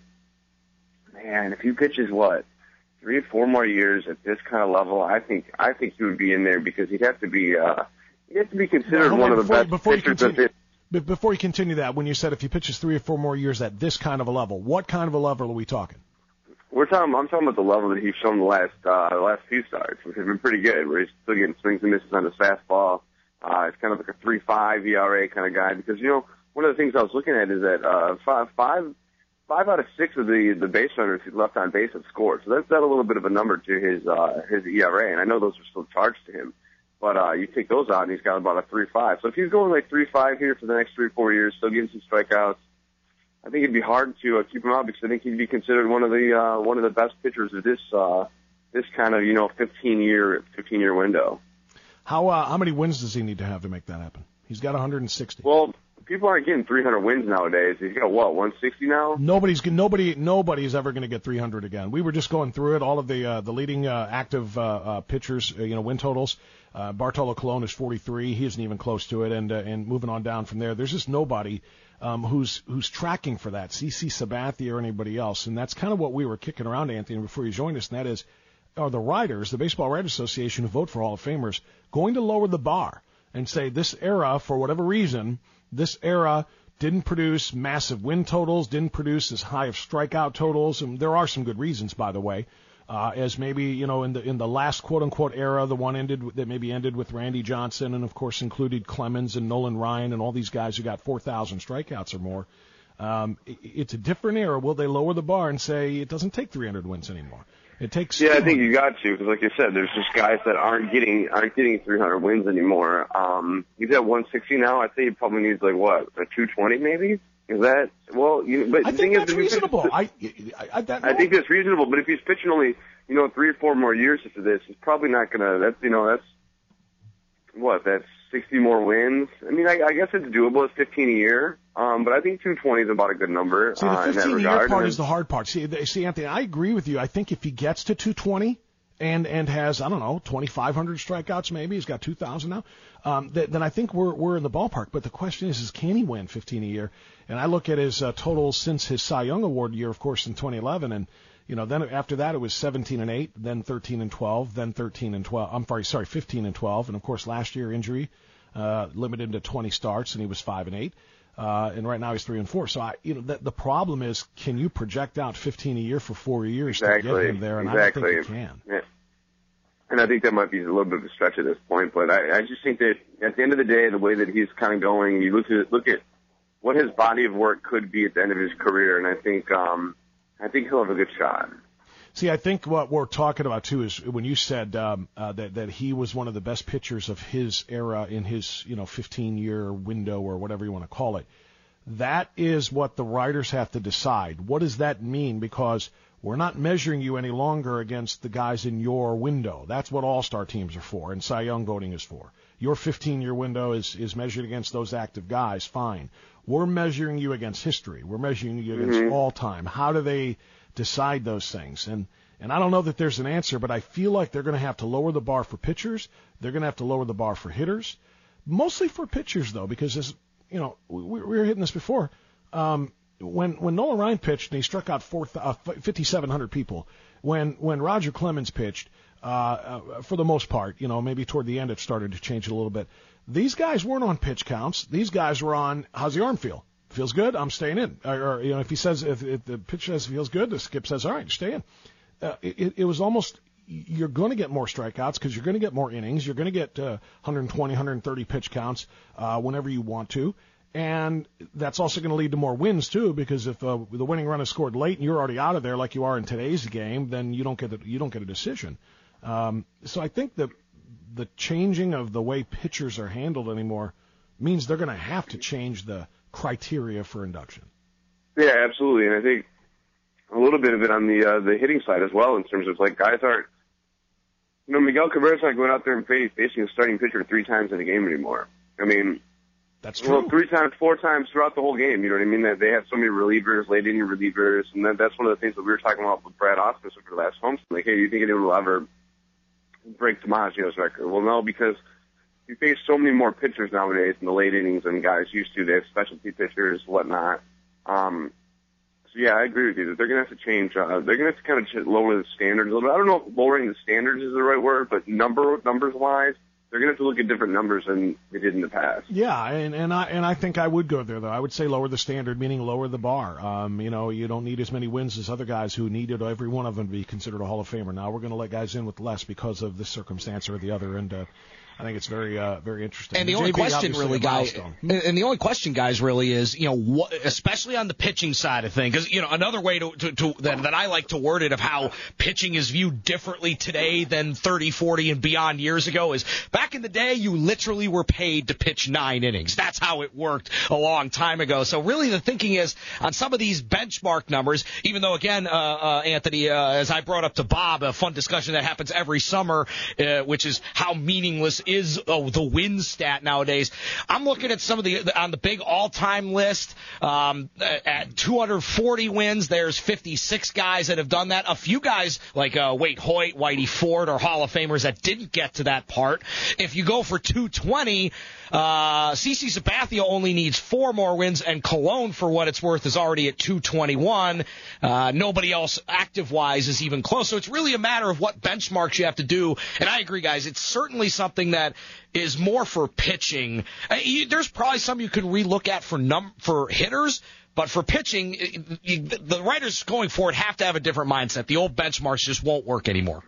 man, if he pitches what three or four more years at this kind of level, I think I think he would be in there because he'd have to be uh, he'd have to be considered one of the best before pitchers of his. But before you continue that, when you said if he pitches three or four more years at this kind of a level, what kind of a level are we talking? We're talking. I'm talking about the level that he's shown the last uh, the last few starts, which has been pretty good. Where he's still getting swings and misses on his fastball. Uh, it's kind of like a three five E R A kind of guy. Because you know, one of the things I was looking at is that uh, five five five out of six of the the base runners he's left on base have scored. So that's got a little bit of a number to his uh, his E R A, and I know those are still charged to him. But uh, you take those out, and he's got about a three five. So if he's going like three five here for the next three, four years, still getting some strikeouts, I think it'd be hard to uh, keep him out because I think he'd be considered one of the uh, one of the best pitchers of this uh, this kind of you know fifteen year fifteen year window. How uh, how many wins does he need to have to make that happen? He's got one hundred sixty. Well, people aren't getting three hundred wins nowadays. He's got what, one sixty now? Nobody's nobody nobody's ever going to get three hundred again. We were just going through it. All of the uh, the leading uh, active uh, uh, pitchers, uh, you know, win totals. Uh, Bartolo Colon is forty-three. He isn't even close to it. And uh, and moving on down from there, there's just nobody um, who's who's tracking for that. C C Sabathia or anybody else. And that's kind of what we were kicking around, Anthony, before you joined us. And that is, are the writers, the Baseball Writers Association, who vote for Hall of Famers, going to lower the bar and say this era, for whatever reason, this era didn't produce massive win totals, didn't produce as high of strikeout totals, and there are some good reasons, by the way. Uh, as maybe, you know, in the in the last quote-unquote era, the one ended that maybe ended with Randy Johnson and, of course, included Clemens and Nolan Ryan and all these guys who got four thousand strikeouts or more. Um, it, it's a different era. Will they lower the bar and say it doesn't take three hundred wins anymore? It takes. Yeah, I think you got to because, like you said, there's just guys that aren't getting aren't getting three hundred wins anymore. Um, he's at one sixty now. I think he probably needs like what, a two twenty maybe. Is that well? You, but I the think thing that's is, reasonable. I I, I, that, I think that's reasonable. But if he's pitching only, you know, three or four more years into this, he's probably not gonna. That's you know, that's what that's sixty more wins. I mean, I, I guess it's doable. It's fifteen a year. Um, but I think two twenty is about a good number. See, the uh, in that fifteen regard. year part and is the hard part. See, they, see, Anthony, I agree with you. I think if he gets to two twenty. And and has I don't know twenty-five hundred strikeouts maybe he's got two thousand now, um, th- then I think we're we're in the ballpark. But the question is, is can he win fifteen a year? And I look at his uh, totals since his Cy Young Award year, of course, in twenty eleven, and you know then after that it was seventeen and eight, then thirteen and twelve, then thirteen and twelve. I'm sorry, sorry, fifteen and twelve, and of course last year injury uh, limited to twenty starts, and he was five and eight. Uh, and right now he's three and four. So I, you know, the, the problem is, can you project out fifteen a year for four years exactly. to get him there? And exactly. I don't think you can. Yeah. And I think that might be a little bit of a stretch at this point, but I, I just think that at the end of the day, the way that he's kind of going, you look at look at what his body of work could be at the end of his career, and I think um, I think he'll have a good shot. See, I think what we're talking about too is when you said um, uh, that that he was one of the best pitchers of his era in his you know fifteen year window or whatever you want to call it. That is what the writers have to decide. What does that mean? Because we're not measuring you any longer against the guys in your window. That's what all-star teams are for, and Cy Young voting is for. Your fifteen year window is, is measured against those active guys, fine. We're measuring you against history. We're measuring you against mm-hmm. all time. How do they decide those things? And and I don't know that there's an answer, but I feel like they're going to have to lower the bar for pitchers. They're going to have to lower the bar for hitters. Mostly for pitchers, though, because, as you know, we, we were hitting this before. Um, When when Nolan Ryan pitched and he struck out four, uh, fifty-seven hundred people, when when Roger Clemens pitched, uh, uh, for the most part, you know, maybe toward the end it started to change a little bit. These guys weren't on pitch counts. These guys were on, how's the arm feel? Feels good? I'm staying in. Or, or you know, if he says, if, if the pitch says feels good, the skip says, all right, stay in. Uh, it, it was almost, you're going to get more strikeouts because you're going to get more innings. You're going to get uh, one twenty, one thirty pitch counts uh, whenever you want to. And that's also going to lead to more wins, too, because if uh, the winning run is scored late and you're already out of there like you are in today's game, then you don't get a, you don't get a decision. Um, so I think that the changing of the way pitchers are handled anymore means they're going to have to change the criteria for induction. Yeah, absolutely. And I think a little bit of it on the uh, the hitting side as well, in terms of, like, guys aren't – you know, Miguel Cabrera's not going out there and facing a starting pitcher three times in a game anymore. I mean, that's true. Well, three times, four times throughout the whole game. You know what I mean? That they have so many relievers, late inning relievers, and that, that's one of the things that we were talking about with Brad Ausmus over the last home. Like, hey, do you think anyone will ever break DiMaggio's record? Well, no, because you face so many more pitchers nowadays in the late innings than guys used to. They have specialty pitchers, whatnot. Um, so yeah, I agree with you that they're going to have to change. Uh, they're going to have to kind of lower the standards a little bit. I don't know if lowering the standards is the right word, but number numbers wise, they're going to have to look at different numbers than they did in the past. Yeah, and, and I and I think I would go there, though. I would say lower the standard, meaning lower the bar. Um, you know, you don't need as many wins as other guys who needed every one of them to be considered a Hall of Famer. Now we're going to let guys in with less because of this circumstance or the other, and uh, I think it's very, uh, very interesting. And the J only B, question, really, guys, and the only question, guys, really is, you know, what, especially on the pitching side of things, because you know, another way to, to, to that, that I like to word it of how pitching is viewed differently today than thirty, forty, and beyond years ago is back in the day, you literally were paid to pitch nine innings. That's how it worked a long time ago. So really, the thinking is on some of these benchmark numbers, even though again, uh, uh, Anthony, uh, as I brought up to Bob, a fun discussion that happens every summer, uh, which is how meaningless is oh, the win stat nowadays. I'm looking at some of the on the big all-time list. Um, at two hundred forty wins, there's fifty-six guys that have done that. A few guys like uh, Wade Hoyt, Whitey Ford are Hall of Famers that didn't get to that part. If you go for two twenty, uh, CeCe Sabathia only needs four more wins, and Cologne, for what it's worth, is already at two twenty-one. Uh, nobody else active-wise is even close. So it's really a matter of what benchmarks you have to do. And I agree, guys, it's certainly something that is more for pitching. Uh, you, there's probably some you can relook at for num for hitters, but for pitching, it, you, the writers going forward have to have a different mindset. The old benchmarks just won't work anymore.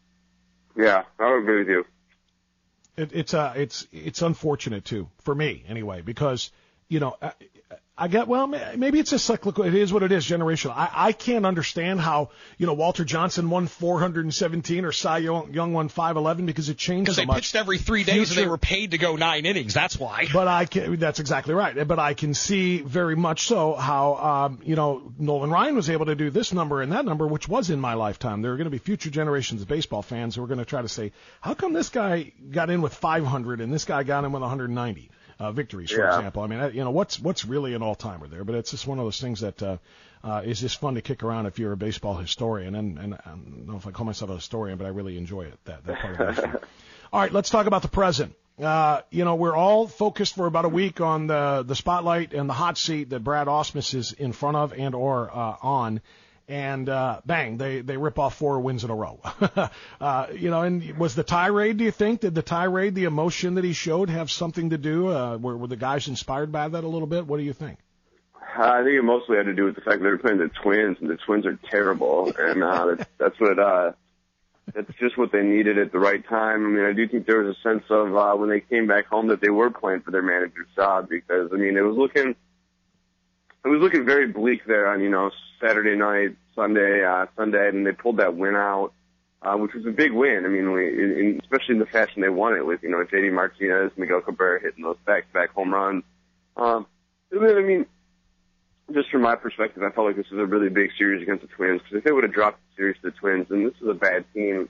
Yeah, I would agree with you. It, it's uh, it's it's unfortunate too for me anyway, because you know I, I get well maybe it's a cyclical. It is what it is, generational. I, I can't understand how you know Walter Johnson won four hundred seventeen or Cy Young, Young won five eleven because it changed so much. Because they pitched every three days Future, and they were paid to go nine innings. That's why. But I can. That's exactly right. But I can see very much so how um, you know Nolan Ryan was able to do this number and that number, which was in my lifetime. There are going to be future generations of baseball fans who are going to try to say, how come this guy got in with five hundred and this guy got in with one hundred ninety? Uh, victories, for yeah. example. I mean, you know, what's what's really an all-timer there? But it's just one of those things that uh, uh, is just fun to kick around if you're a baseball historian. And, and I don't know if I call myself a historian, but I really enjoy it, that, that part of the history. All right, let's talk about the present. Uh, you know, we're all focused for about a week on the, the spotlight and the hot seat that Brad Ausmus is in front of and or uh, on. And uh, bang, they, they rip off four wins in a row. uh, you know, and was the tirade, do you think? Did the tirade, the emotion that he showed, have something to do? Uh, were, were the guys inspired by that a little bit? What do you think? I think it mostly had to do with the fact that they were playing the Twins, and the Twins are terrible. And uh, that's, that's what uh, that's just what they needed at the right time. I mean, I do think there was a sense of uh, when they came back home that they were playing for their manager's job because, I mean, it was looking – It was looking very bleak there on, you know, Saturday night, Sunday, uh, Sunday, and they pulled that win out, uh, which was a big win. I mean, we, in, especially in the fashion they won it with, you know, J D Martinez, Miguel Cabrera hitting those back-to-back home runs. Um, I mean, just from my perspective, I felt like this was a really big series against the Twins, because if they would have dropped the series to the Twins, then this is a bad team.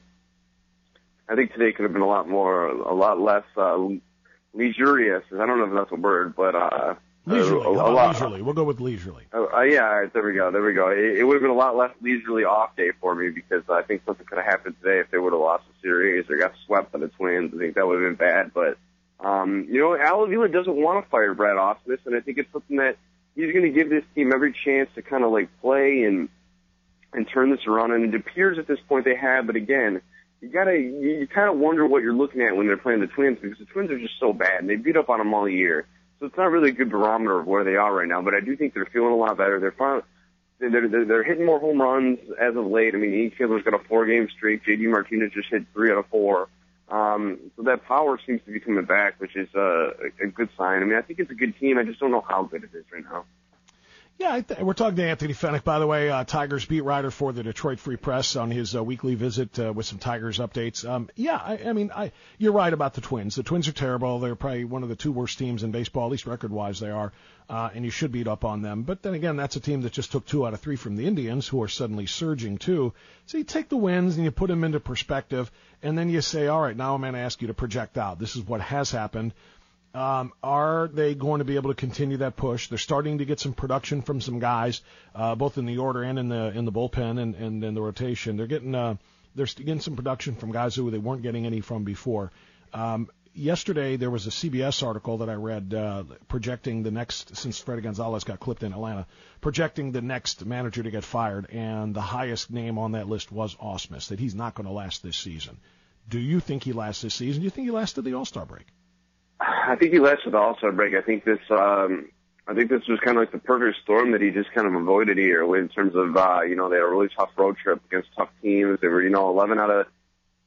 I think today could have been a lot more, a lot less uh, leisurious. I don't know if that's a word, but uh, leisurely. A, a, How about a lot, leisurely? We'll go with leisurely. Uh, uh, yeah, all right, there we go. There we go. It, it would have been a lot less leisurely off day for me because I think something could have happened today if they would have lost the series or got swept by the Twins. I think that would have been bad. But, um, you know, Al Avila doesn't want to fire Brad Ausmus, and I think it's something that he's going to give this team every chance to kind of, like, play and and turn this around. And it appears at this point they have, but again, you gotta, you, you kind of wonder what you're looking at when they're playing the Twins because the Twins are just so bad, and they beat up on them all year. So it's not really a good barometer of where they are right now, but I do think they're feeling a lot better. They're fine. They're, they're, they're hitting more home runs as of late. I mean, Ian Kinsler's got a four-game streak. J D Martinez just hit three out of four. Um, so that power seems to be coming back, which is uh, a, a good sign. I mean, I think it's a good team. I just don't know how good it is right now. Yeah, I th- we're talking to Anthony Fennick, by the way, uh, Tigers beat writer for the Detroit Free Press on his uh, weekly visit uh, with some Tigers updates. Um, yeah, I, I mean, I, you're right about the Twins. The Twins are terrible. They're probably one of the two worst teams in baseball, at least record-wise they are, uh, and you should beat up on them. But then again, that's a team that just took two out of three from the Indians, who are suddenly surging too. So you take the wins and you put them into perspective, and then you say, all right, now I'm going to ask you to project out. This is what has happened. Um, are they going to be able to continue that push? They're starting to get some production from some guys, uh, both in the order and in the in the bullpen and, and in the rotation. They're getting uh, they're getting some production from guys who they weren't getting any from before. Um, yesterday there was a C B S article that I read uh, projecting the next, since Freddy Gonzalez got clipped in Atlanta, projecting the next manager to get fired, and the highest name on that list was Ausmus, that he's not going to last this season. Do you think he lasts this season? Do you think he lasted the All-Star break? I think he lasted the All-Star break. I think this, um, I think this was kind of like the perfect storm that he just kind of avoided here in terms of, uh, you know, they had a really tough road trip against tough teams. They were, you know, eleven out of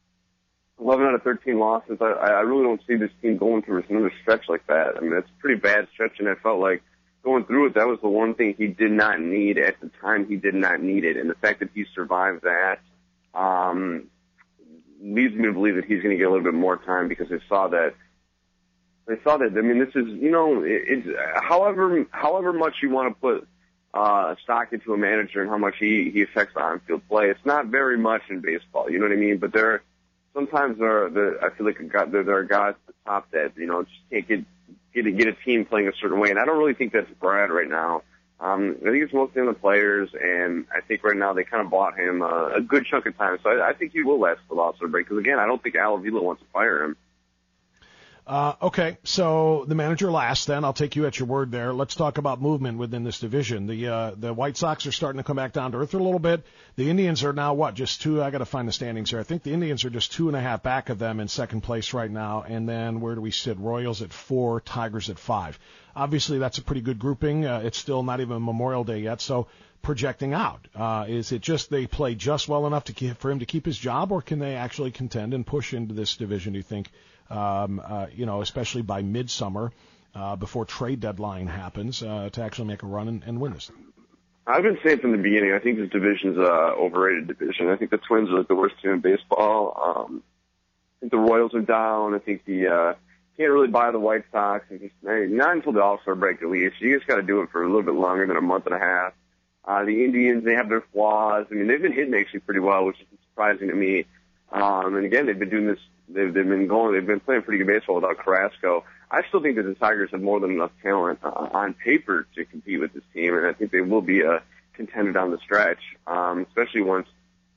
eleven out of thirteen losses. I, I really don't see this team going through another stretch like that. I mean, it's a pretty bad stretch, and I felt like going through it, that was the one thing he did not need at the time. He did not need it, and the fact that he survived that um, leads me to believe that he's going to get a little bit more time, because they saw that. They saw that. I mean, this is, you know, it, it's however however much you want to put uh, stock into a manager and how much he he affects the on-field play. It's not very much in baseball, you know what I mean? But there, sometimes there, are, there I feel like there, there are guys at the top that, you know, just can't get get a, get a team playing a certain way, and I don't really think that's Brad right now. Um, I think it's mostly on the players, and I think right now they kind of bought him uh, a good chunk of time. So I, I think he will last the All-Star break, because again, I don't think Al Avila wants to fire him. Uh, okay, so the manager last, then. I'll take you at your word there. Let's talk about movement within this division. The uh, the White Sox are starting to come back down to earth a little bit. The Indians are now, what, just two? I got to find the standings here. I think the Indians are just two and a half back of them in second place right now. And then where do we sit? Royals at four, Tigers at five. Obviously, that's a pretty good grouping. Uh, it's still not even Memorial Day yet, so projecting out. Uh, is it just they play just well enough to keep, for him to keep his job, or can they actually contend and push into this division, do you think? Um, uh, you know, especially by midsummer, uh, before trade deadline happens, uh, to actually make a run and, and win this thing? I've been saying from the beginning, I think this division's a overrated division. I think the Twins are like the worst team in baseball. Um, I think the Royals are down. I think the uh, can't really buy the White Sox. It's just, hey, not until the All-Star break at least. You just got to do it for a little bit longer than a month and a half. Uh, the Indians, they have their flaws. I mean, they've been hitting actually pretty well, which is surprising to me. Um, and again, they've been doing this. They've, they've been going. They've been playing pretty good baseball without Carrasco. I still think that the Tigers have more than enough talent uh, on paper to compete with this team, and I think they will be a contender down the stretch, um, especially once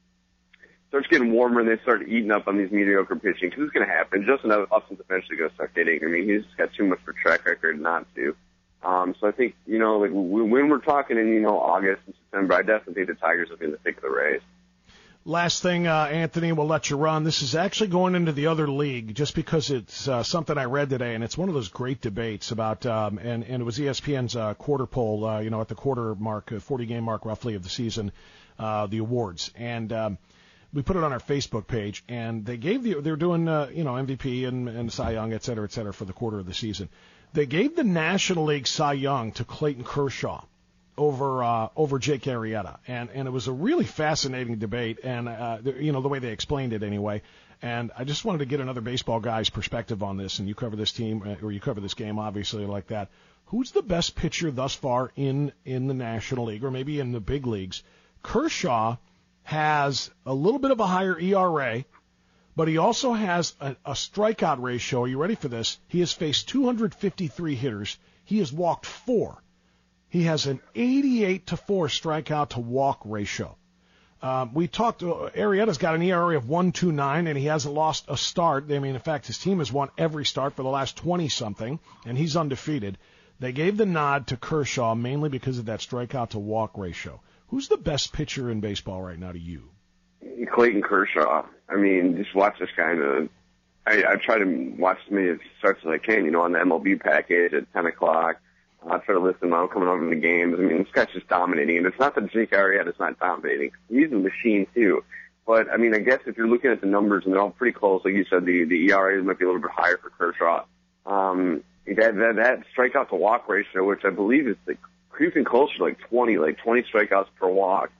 it starts getting warmer and they start eating up on these mediocre pitching, because it's going to happen. Justin Upton's eventually going to start hitting. I mean, he's got too much for track record not to. Um, so I think, you know, like when we're talking in, you know, August and September, I definitely think the Tigers will be in the thick of the race. Last thing, uh, Anthony, we'll let you run. This is actually going into the other league just because it's uh, something I read today, and it's one of those great debates about, um, and, and it was E S P N's uh, quarter poll, uh, you know, at the quarter mark, uh, forty-game mark roughly of the season, uh, the awards. And um, we put it on our Facebook page, and they gave the, they were doing, uh, you know, M V P and, and Cy Young, et cetera, et cetera, for the quarter of the season. They gave the National League Cy Young to Clayton Kershaw over uh, over Jake Arrieta, and and it was a really fascinating debate, and uh, you know the way they explained it anyway. And I just wanted to get another baseball guy's perspective on this. And you cover this team, or you cover this game, obviously, like that. Who's the best pitcher thus far in in the National League, or maybe in the big leagues? Kershaw has a little bit of a higher E R A, but he also has a, a strikeout ratio. Are you ready for this? He has faced two hundred fifty-three hitters. He has walked four. He has an eighty-eight to four strikeout to walk ratio. Um, we talked, uh, Arrieta's got an E R A of one point two nine, and he hasn't lost a start. I mean, in fact, his team has won every start for the last twenty-something, and he's undefeated. They gave the nod to Kershaw mainly because of that strikeout to walk ratio. Who's the best pitcher in baseball right now to you? Clayton Kershaw. I mean, just watch this guy. In a, I, I try to watch as many starts as I can, you know, on the M L B package at ten o'clock. I try to listen while I'm coming over to the games. I mean, this guy's just dominating. And it's not that Jake Arrieta's not dominating. He's a machine, too. But, I mean, I guess if you're looking at the numbers, and they're all pretty close, like you said, the, the E R A might be a little bit higher for Kershaw. Um, that, that, that strikeout to walk ratio, which I believe is the creeping closer to like twenty, like twenty strikeouts per walk.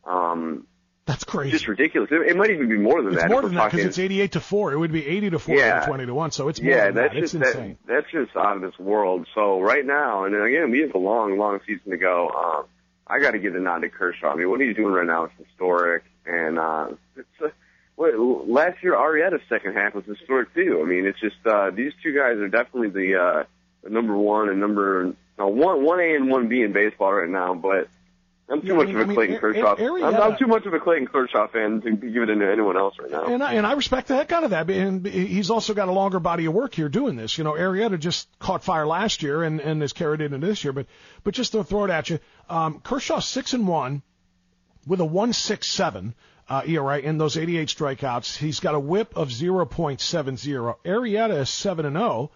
Um, That's crazy. Just ridiculous. It, it might even be more than it's that. It's more than that because it's eighty-eight to four. It would be eighty to four yeah. and twenty to one. So it's more yeah, than that's that. Just, it's insane. That, that's just out of this world. So right now, and again, we have a long, long season to go. Um, I got to give the nod to Kershaw. I mean, what he's doing right now is historic. And uh, it's uh, what, last year, Arrieta's second half was historic too. I mean, it's just uh, these two guys are definitely the, uh, the number one and number no, one, one A and one B in baseball right now. But I'm too yeah, much I mean, of a I mean, Clayton a- Kershaw. Arrieta, I'm, I'm too much of a Clayton Kershaw fan to give it into anyone else right now. And I, and I respect the heck out of that. And he's also got a longer body of work here doing this. You know, Arrieta just caught fire last year and, and has carried it into this year. But but just to throw it at you, um, Kershaw six and one with a one six seven uh, E R A in those eighty-eight strikeouts. He's got a whip of zero point seven zero. Arrieta is seven and zero.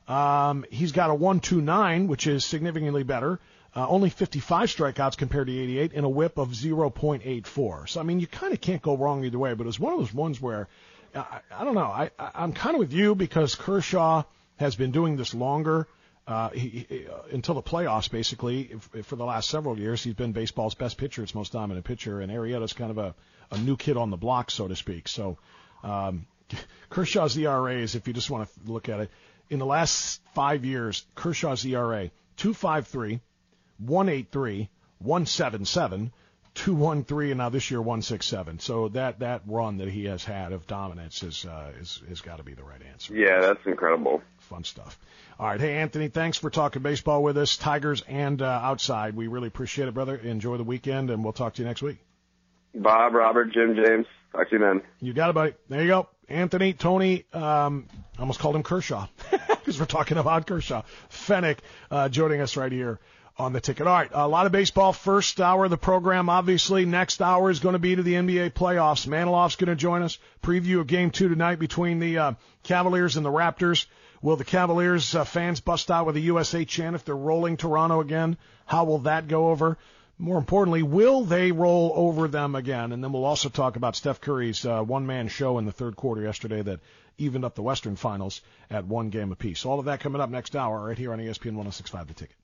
Um, he's got a one two nine, which is significantly better. Uh, only fifty-five strikeouts compared to eighty-eight and a whip of zero point eight four. So, I mean, you kind of can't go wrong either way, but it's one of those ones where, uh, I, I don't know, I, I, I'm kind of with you because Kershaw has been doing this longer, uh, he, he, uh, until the playoffs, basically. If, if for the last several years, he's been baseball's best pitcher, its most dominant pitcher, and Arrieta's kind of a, a new kid on the block, so to speak. So, um, Kershaw's E R A is, if you just want to look at it, in the last five years, Kershaw's E R A, two point five three, one eighty-three, one seventy-seven, two thirteen, and now this year one sixty-seven. So that, that run that he has had of dominance is uh, is has got to be the right answer. Yeah, that's incredible. Fun stuff. All right, hey Anthony, thanks for talking baseball with us, Tigers and uh, outside. We really appreciate it, brother. Enjoy the weekend, and we'll talk to you next week. Bob, Robert, Jim, James. Talk to you then. You got it, buddy. There you go. Anthony, Tony, um, I almost called him Kershaw because we're talking about Kershaw. Fennick uh, joining us right here on the ticket. All right, a lot of baseball. First hour of the program, obviously. Next hour is going to be to the N B A playoffs. Manilov's going to join us. Preview of Game two tonight between the uh, Cavaliers and the Raptors. Will the Cavaliers uh, fans bust out with a U S A chant if they're rolling Toronto again? How will that go over? More importantly, will they roll over them again? And then we'll also talk about Steph Curry's uh, one-man show in the third quarter yesterday that evened up the Western Finals at one game apiece. All of that coming up next hour right here on E S P N one oh six point five The Ticket.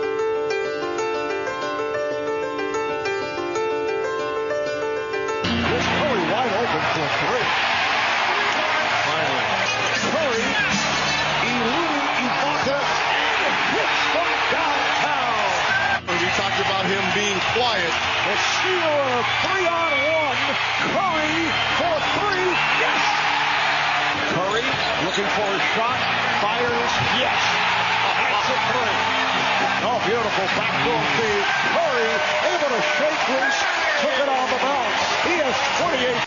Here's Curry wide open for three. Finally. Curry eluding Ibaka and hits from downtown. We talked about him being quiet. The steal of three on one. Curry for three. Yes! Curry looking for a shot. Fires. Yes! That's a three. Oh, beautiful backdoor feed. Curry able to shake loose. Took it on the bounce. He has twenty-eight.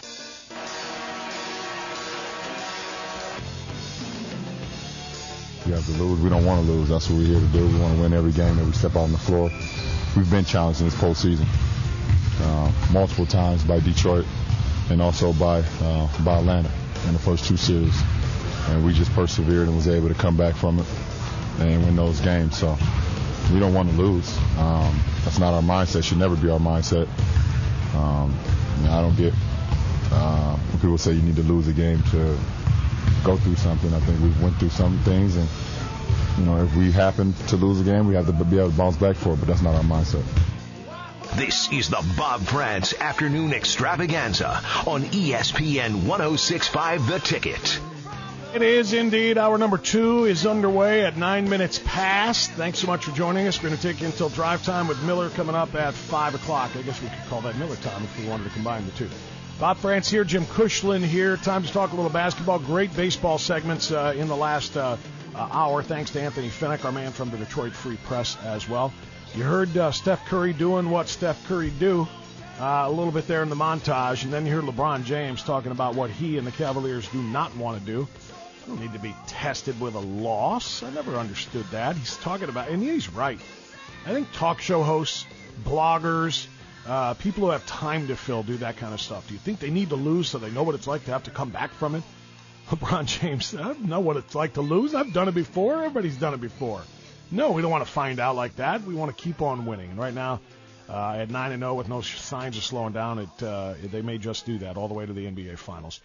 We have to lose. We don't want to lose. That's what we're here to do. We want to win every game that we step out on the floor. We've been challenged in this postseason uh, multiple times by Detroit and also by uh, by Atlanta in the first two series. And we just persevered and was able to come back from it and win those games. So we don't want to lose. Um, that's not our mindset. Should never be our mindset. Um, you know, I don't get uh, when people say you need to lose a game to go through something. I think we've went through some things, and you know, if we happen to lose a game, we have to be able to bounce back for it. But that's not our mindset. This is the Bob France Afternoon Extravaganza on E S P N one oh six point five The Ticket. It is indeed. Hour number two is underway at nine minutes past. Thanks so much for joining us. We're going to take you until drive time with Miller coming up at five o'clock. I guess we could call that Miller time if we wanted to combine the two. Bob France here, Jim Cushlan here. Time to talk a little basketball. Great baseball segments uh, in the last uh, uh, hour. Thanks to Anthony Fennick, our man from the Detroit Free Press as well. You heard uh, Steph Curry doing what Steph Curry do uh, a little bit there in the montage, and then you heard LeBron James talking about what he and the Cavaliers do not want to do. Don't need to be tested with a loss. I never understood that. He's talking about, and he's right. I think talk show hosts, bloggers, uh, people who have time to fill do that kind of stuff. Do you think they need to lose so they know what it's like to have to come back from it? LeBron James, I don't know what it's like to lose. I've done it before. Everybody's done it before. No, we don't want to find out like that. We want to keep on winning. And right now, uh, at nine and oh with no signs of slowing down, it uh, they may just do that all the way to the N B A Finals.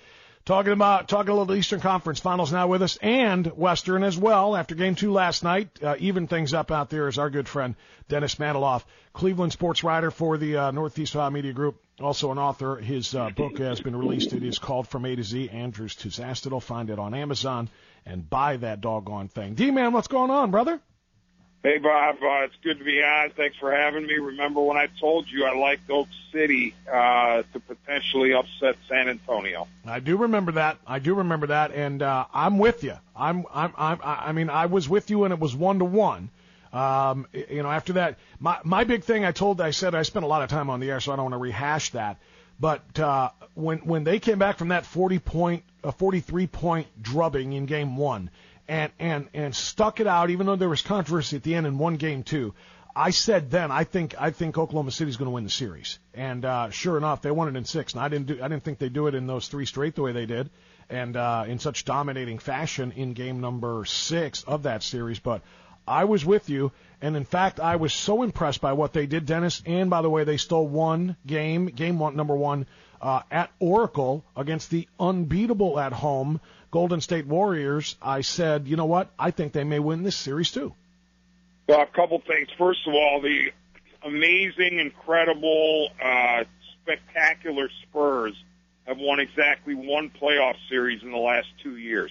Talking about talking a little Eastern Conference Finals now with us, and Western as well. After Game Two last night, uh, even things up out there is our good friend Dennis Manteloff, Cleveland sports writer for the uh, Northeast Ohio Media Group, also an author. His uh, book has been released. It is called From A to Z. Andrews to Zastidal. Find it on Amazon and buy that doggone thing. D-Man, what's going on, brother? Hey, Bob. Uh, it's good to be on. Thanks for having me. Remember when I told you I liked Oak City uh, to potentially upset San Antonio? I do remember that. I do remember that, and uh, I'm with you. I'm, I'm, I'm, I mean, I was with you, and it was one to one. Um, you know, after that, my my big thing. I told, I said, I spent a lot of time on the air, so I don't want to rehash that. But uh, when when they came back from that forty point, uh, forty-three point drubbing in Game One. And, and, and stuck it out, even though there was controversy at the end in one game too. I said then, I think, I think Oklahoma City's going to win the series. And, uh, sure enough, they won it in six. And I didn't do, I didn't think they'd do it in those three straight the way they did. And, uh, in such dominating fashion in game number six of that series. But I was with you. And in fact, I was so impressed by what they did, Dennis. And by the way, they stole one game, game one, number one, uh, at Oracle against the unbeatable at home Golden State Warriors. I said, you know what? I think they may win this series too. Well, a couple things. First of all, the amazing, incredible, uh, spectacular Spurs have won exactly one playoff series in the last two years.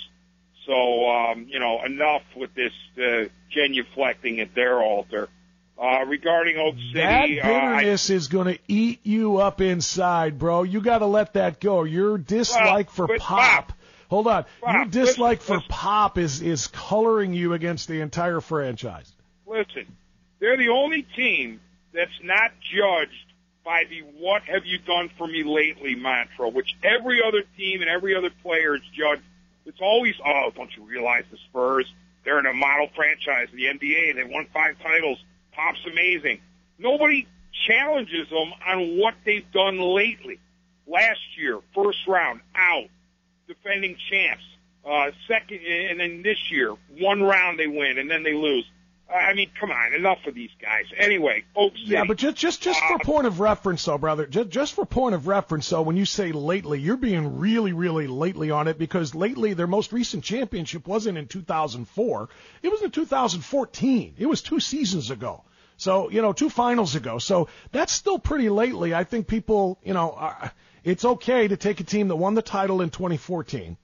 So, um, you know, enough with this uh, genuflecting at their altar. Uh, regarding Oak City, that bitterness uh, I, is going to eat you up inside, bro. You got to let that go. Your dislike well, for but, Pop. Bob, Hold on. Bob, Your dislike listen, for listen. Pop is, is coloring you against the entire franchise. Listen, they're the only team that's not judged by the what have you done for me lately mantra, which every other team and every other player is judged. It's always, oh, don't you realize the Spurs, they're in a model franchise in the N B A. They won five titles. Pop's amazing. Nobody challenges them on what they've done lately. Last year, first round, out. Defending champs. Uh, second, and then this year, one round they win, and then they lose. I mean, come on, enough of these guys. Anyway, Oak City. Yeah, but just just just uh, for point of reference, though, brother. Just just for point of reference, though, when you say lately, you're being really, really lately on it because lately their most recent championship wasn't in two thousand four. It was in two thousand fourteen. It was two seasons ago. So, you know, two finals ago. So that's still pretty lately. I think people, you know, are, it's okay to take a team that won the title in twenty fourteen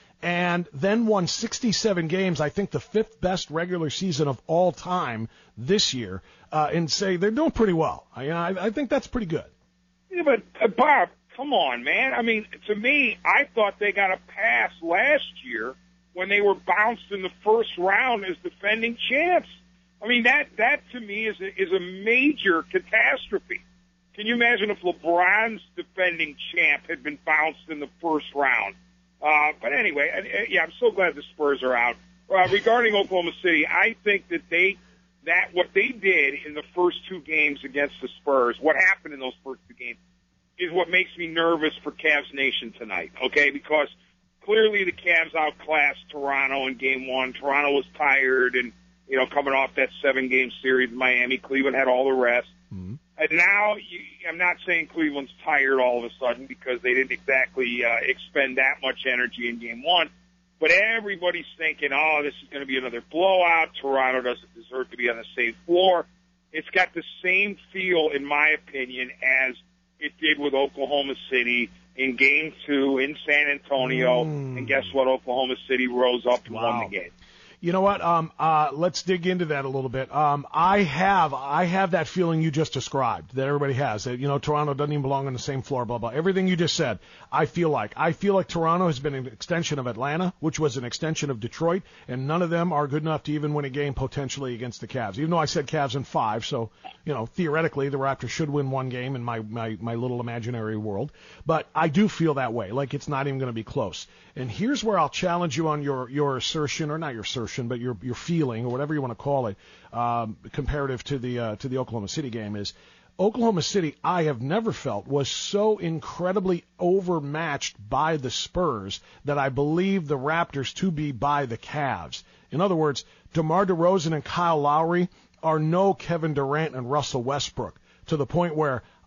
and then won sixty-seven games, I think the fifth best regular season of all time this year, uh, and say they're doing pretty well. I, I, I think that's pretty good. Yeah, but, uh, Bob, come on, man. I mean, to me, I thought they got a pass last year when they were bounced in the first round as defending champs. I mean, that, that to me is a, is a major catastrophe. Can you imagine if LeBron's defending champ had been bounced in the first round? Uh, but anyway, uh, yeah, I'm so glad the Spurs are out. Uh, regarding Oklahoma City, I think that they, that what they did in the first two games against the Spurs, what happened in those first two games, is what makes me nervous for Cavs Nation tonight, okay? Because clearly the Cavs outclassed Toronto in game one. Toronto was tired and, you know, coming off that seven-game series in Miami. Cleveland had all the rest. Mm-hmm. And now, you, I'm not saying Cleveland's tired all of a sudden because they didn't exactly uh, expend that much energy in game one. But everybody's thinking, oh, this is going to be another blowout. Toronto doesn't deserve to be on the same floor. It's got the same feel, in my opinion, as it did with Oklahoma City in game two in San Antonio. Mm. And guess what? Oklahoma City rose up and wow. won the game. You know what? Um, uh, let's dig into that a little bit. Um, I have, I have that feeling you just described that everybody has. That, you know, Toronto doesn't even belong on the same floor. Blah blah. Everything you just said, I feel like. I feel like Toronto has been an extension of Atlanta, which was an extension of Detroit, and none of them are good enough to even win a game potentially against the Cavs. Even though I said Cavs in five, so you know, theoretically the Raptors should win one game in my my my little imaginary world. But I do feel that way. Like it's not even going to be close. And here's where I'll challenge you on your your assertion, or not your assertion, but your your feeling, or whatever you want to call it, um, comparative to the uh, to the Oklahoma City game is Oklahoma City. I have never felt was so incredibly overmatched by the Spurs that I believe the Raptors to be by the Cavs. In other words, DeMar DeRozan and Kyle Lowry are no Kevin Durant and Russell Westbrook, to the point where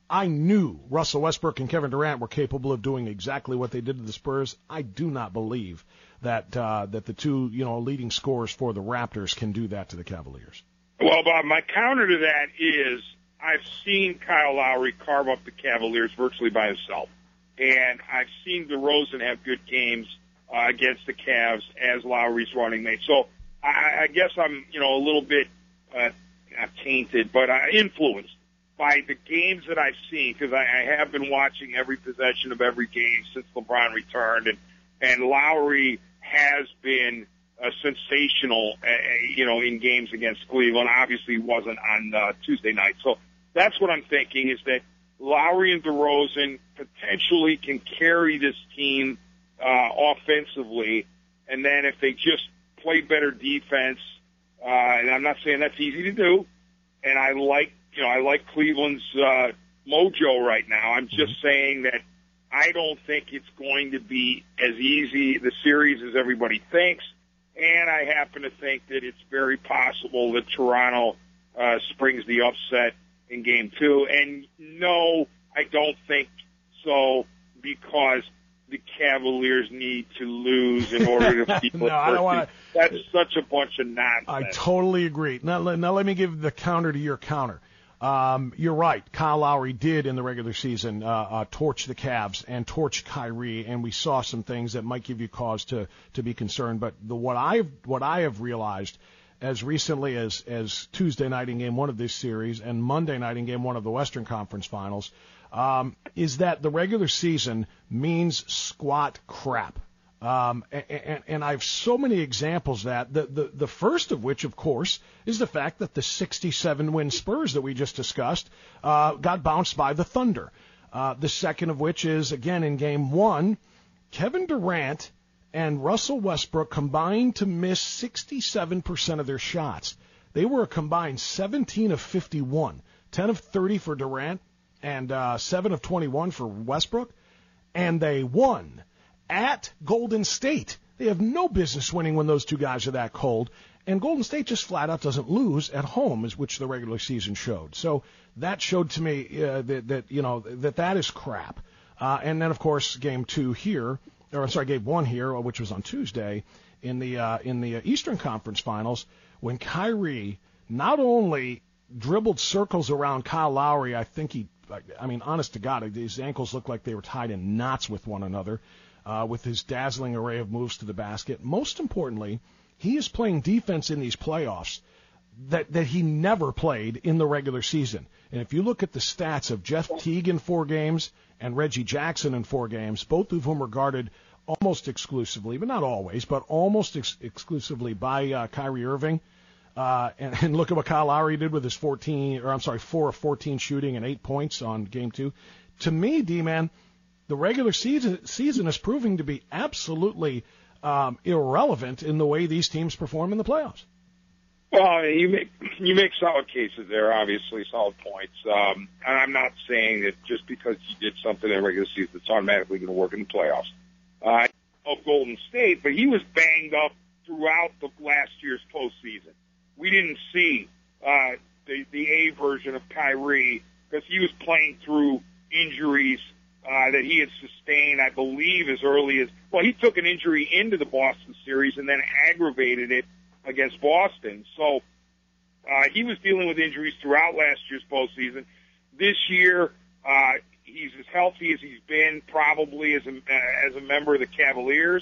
I knew Russell Westbrook and Kevin Durant were capable of doing exactly what they did to the Spurs. I do not believe that uh, that the two, you know, leading scorers for the Raptors can do that to the Cavaliers. Well, Bob, my counter to that is I've seen Kyle Lowry carve up the Cavaliers virtually by himself, and I've seen DeRozan have good games uh, against the Cavs as Lowry's running mate. So I, I guess I'm, you know, a little bit uh, not tainted, but uh, influenced by the games that I've seen, because I, I have been watching every possession of every game since LeBron returned, and, and Lowry has been uh, sensational, uh, you know, in games against Cleveland. Obviously, he wasn't on uh, Tuesday night. So that's what I'm thinking, is that Lowry and DeRozan potentially can carry this team uh, offensively, and then if they just play better defense, uh, and I'm not saying that's easy to do, and I like You know, I like Cleveland's uh, mojo right now. I'm just mm-hmm. saying that I don't think it's going to be as easy, the series, as everybody thinks. And I happen to think that it's very possible that Toronto uh, springs the upset in game two. And no, I don't think so, because the Cavaliers need to lose in order to keep no, I don't want to. That's such a bunch of nonsense. I totally agree. Now, now let me give the counter to your counter. Um, you're right. Kyle Lowry did in the regular season uh, uh, torch the Cavs and torch Kyrie, and we saw some things that might give you cause to to be concerned. But the, what I what I have realized as recently as as Tuesday night in Game One of this series and Monday night in Game One of the Western Conference Finals um, is that the regular season means squat crap. Um, and, and I have so many examples of that. The, the, the first of which, of course, is the fact that the sixty-seven win Spurs that we just discussed uh, got bounced by the Thunder. Uh, the second of which is, again, in Game one, Kevin Durant and Russell Westbrook combined to miss sixty-seven percent of their shots. They were a combined seventeen of fifty-one, ten of thirty for Durant, and uh, seven of twenty-one for Westbrook, and they won at Golden State. They have no business winning when those two guys are that cold, and Golden State just flat out doesn't lose at home, as which the regular season showed. So that showed to me uh, that, that you know that that is crap. Uh, and then of course game two here, or I'm sorry, game one here, which was on Tuesday in the uh, in the Eastern Conference Finals, when Kyrie not only dribbled circles around Kyle Lowry, I think he, I mean, honest to God, his ankles looked like they were tied in knots with one another. Uh, with his dazzling array of moves to the basket. Most importantly, he is playing defense in these playoffs that, that he never played in the regular season. And if you look at the stats of Jeff Teague in four games and Reggie Jackson in four games, both of whom are guarded almost exclusively, but not always, but almost ex- exclusively by uh, Kyrie Irving. Uh, and, and look at what Kyle Lowry did with his fourteen, or I'm sorry, four of fourteen shooting and eight points on game two. To me, D-Man, the regular season season is proving to be absolutely um, irrelevant in the way these teams perform in the playoffs. Well, you make you make solid cases there, obviously solid points. Um, and I'm not saying that just because you did something in the regular season, it's automatically going to work in the playoffs. Uh, of Golden State, but he was banged up throughout the last year's postseason. We didn't see uh, the the A version of Kyrie because he was playing through injuries Uh, that he had sustained, I believe, as early as, well, he took an injury into the Boston series and then aggravated it against Boston. So uh, he was dealing with injuries throughout last year's postseason. This year, uh, he's as healthy as he's been probably as a, as a member of the Cavaliers.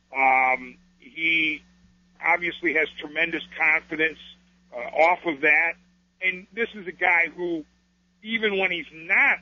Um, he obviously has tremendous confidence uh, off of that. And this is a guy who, even when he's not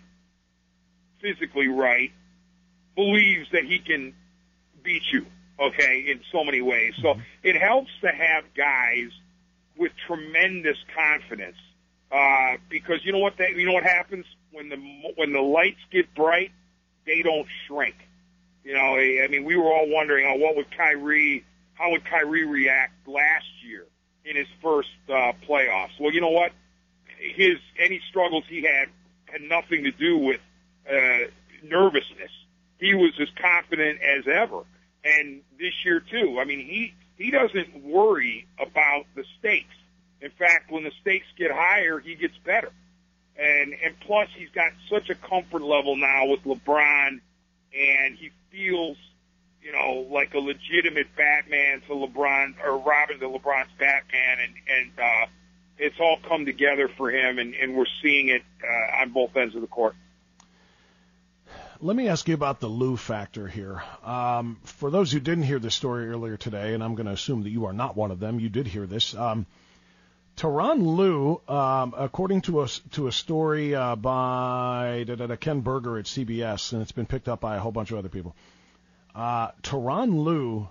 physically right, believes that he can beat you, okay, in so many ways. So it helps to have guys with tremendous confidence, uh, because you know what they, you know what happens when the when the lights get bright, they don't shrink. You know, I mean, we were all wondering, oh, what would Kyrie, how would Kyrie react last year in his first uh, playoffs? Well, you know what, his any struggles he had had nothing to do with Uh, nervousness. He was as confident as ever. And this year, too, I mean, he, he doesn't worry about the stakes. In fact, when the stakes get higher, he gets better. And, and plus, he's got such a comfort level now with LeBron, and he feels, you know, like a legitimate Batman to LeBron, or Robin to LeBron's Batman, and, and uh, it's all come together for him, and, and we're seeing it uh, on both ends of the court. Let me ask you about the Lue factor here. Um, for those who didn't hear this story earlier today, and I'm going to assume that you are not one of them, you did hear this. Um, Tyronn Lue, um, according to a, to a story uh, by da, da, da, Ken Berger at C B S, and it's been picked up by a whole bunch of other people, uh, Tyronn Lue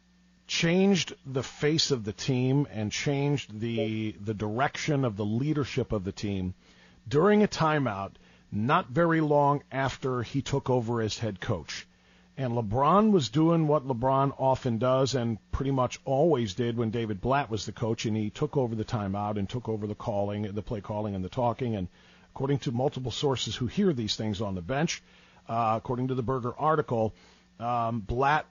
changed the face of the team and changed the the direction of the leadership of the team during a timeout not very long after he took over as head coach. And LeBron was doing what LeBron often does and pretty much always did when David Blatt was the coach, and he took over the timeout and took over the calling, the play calling and the talking. And according to multiple sources who hear these things on the bench, uh, according to the Berger article, um, Blatt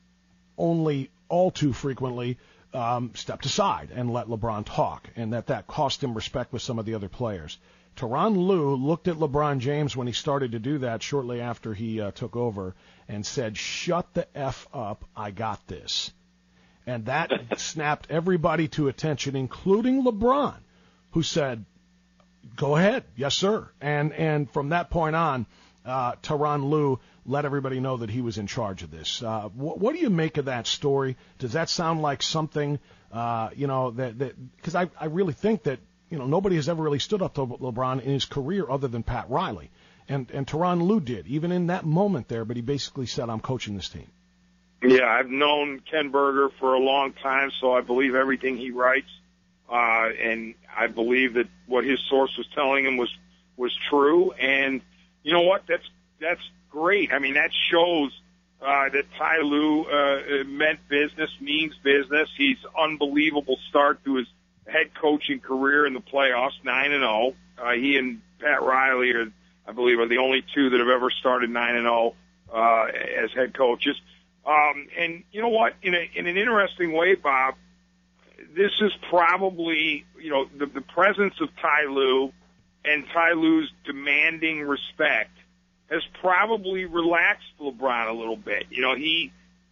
only all too frequently um, stepped aside and let LeBron talk, and that that cost him respect with some of the other players. Tyronn Lue looked at LeBron James when he started to do that shortly after he uh, took over and said, "Shut the F up, I got this." And that snapped everybody to attention, including LeBron, who said, "Go ahead, yes, sir." And and from that point on, uh, Tyronn Lue let everybody know that he was in charge of this. Uh, wh- what do you make of that story? Does that sound like something, uh, you know, that that because I, I really think that, you know, nobody has ever really stood up to LeBron in his career other than Pat Riley. And, and Tyronn Lue did, even in that moment there, but he basically said, "I'm coaching this team." Yeah, I've known Ken Berger for a long time, so I believe everything he writes. Uh, and I believe that what his source was telling him was, was true. And you know what? That's, that's great. I mean, that shows, uh, that Ty Lue, uh, meant business, means business. He's unbelievable start to his head coaching career in the playoffs, nine and oh. Uh, he and Pat Riley are, I believe, are the only two that have ever started nine and oh, uh, as head coaches. Um, and you know what? In a, in an interesting way, Bob, this is probably, you know, the, the presence of Ty Lue and Ty Lue's demanding respect has probably relaxed LeBron a little bit. You know, he,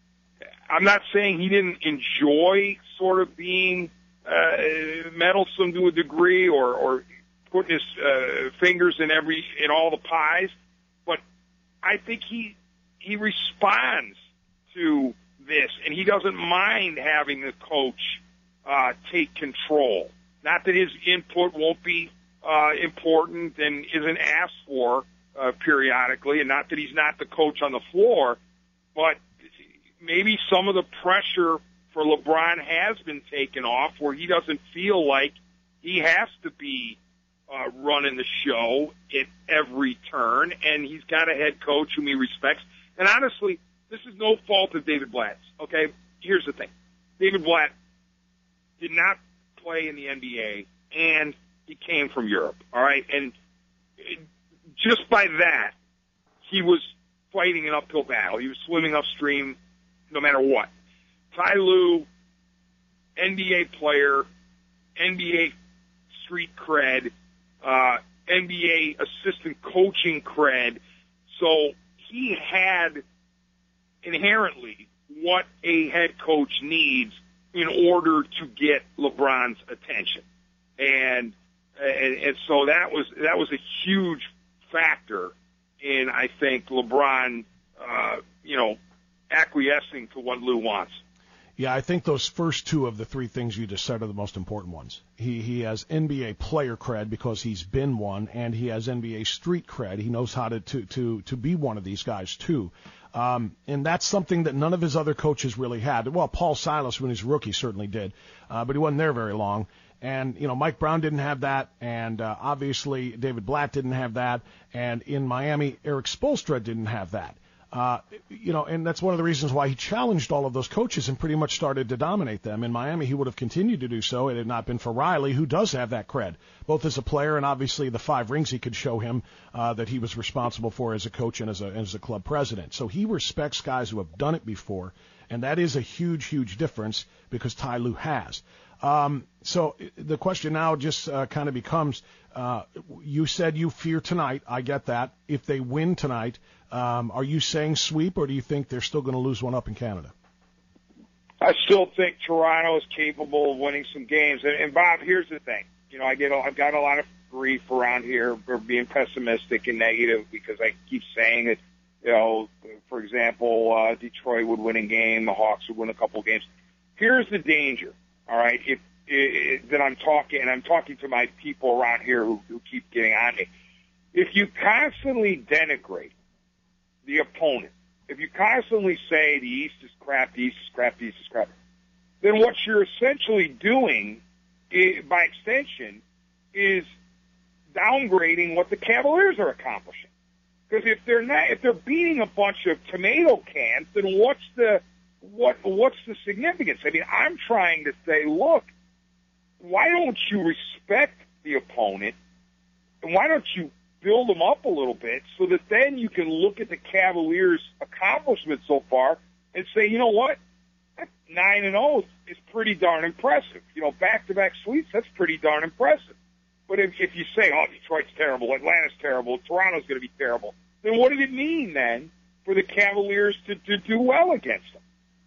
I'm not saying he didn't enjoy sort of being, uh, meddlesome to a degree or, or putting his, uh, fingers in every, in all the pies, but I think he, he responds to this, and he doesn't mind having the coach uh, take control. Not that his input won't be uh, important and isn't asked for uh, periodically, and not that he's not the coach on the floor, but maybe some of the pressure for LeBron has been taken off, where he doesn't feel like he has to be uh, running the show at every turn, and he's got a head coach whom he respects. And honestly, this is no fault of David Blatt's, okay? Here's the thing. David Blatt did not play in the N B A, and he came from Europe, all right? And just by that, he was fighting an uphill battle. He was swimming upstream no matter what. Ty Lue, N B A player, N B A street cred, uh, N B A assistant coaching cred. So he had inherently what a head coach needs in order to get LeBron's attention. And, and, and so that was, that was a huge factor in, I think, LeBron, uh, you know, acquiescing to what Lue wants. Yeah, I think those first two of the three things you just said are the most important ones. He he has N B A player cred because he's been one, and he has N B A street cred. He knows how to to to, to be one of these guys too. Um, and that's something that none of his other coaches really had. Well, Paul Silas, when he was rookie, certainly did, uh, but he wasn't there very long. And, you know, Mike Brown didn't have that, and uh, obviously David Blatt didn't have that, and in Miami, Eric Spoelstra didn't have that. Uh, you know, and that's one of the reasons why he challenged all of those coaches and pretty much started to dominate them. In Miami, he would have continued to do so had it not been for Riley, who does have that cred, both as a player and obviously the five rings he could show him uh, that he was responsible for as a coach and as a, as a club president. So he respects guys who have done it before, and that is a huge, huge difference because Ty Lue has. Um, so the question now just uh, kind of becomes, uh, you said you fear tonight. I get that. If they win tonight, um, are you saying sweep, or do you think they're still going to lose one up in Canada? I still think Toronto is capable of winning some games. And, and Bob, here's the thing. You know, I get, I've got a lot of grief around here for being pessimistic and negative because I keep saying that, you know, for example, uh, Detroit would win a game, the Hawks would win a couple of games. Here's the danger, all right, if, if, that I'm talking, and I'm talking to my people around here who, who keep getting on me. If you constantly denigrate the opponent, if you constantly say the East is crap, the East is crap, the East is crap, then what you're essentially doing, is, by extension, is downgrading what the Cavaliers are accomplishing. Because if they're not, if they're beating a bunch of tomato cans, then what's the what what's the significance? I mean, I'm trying to say, look, why don't you respect the opponent, and why don't you build them up a little bit so that then you can look at the Cavaliers' accomplishments so far and say, you know what, nine and zero is pretty darn impressive. You know, back-to-back sweeps, that's pretty darn impressive. But if, if you say, oh, Detroit's terrible, Atlanta's terrible, Toronto's going to be terrible, then what did it mean then for the Cavaliers to, to do well against them?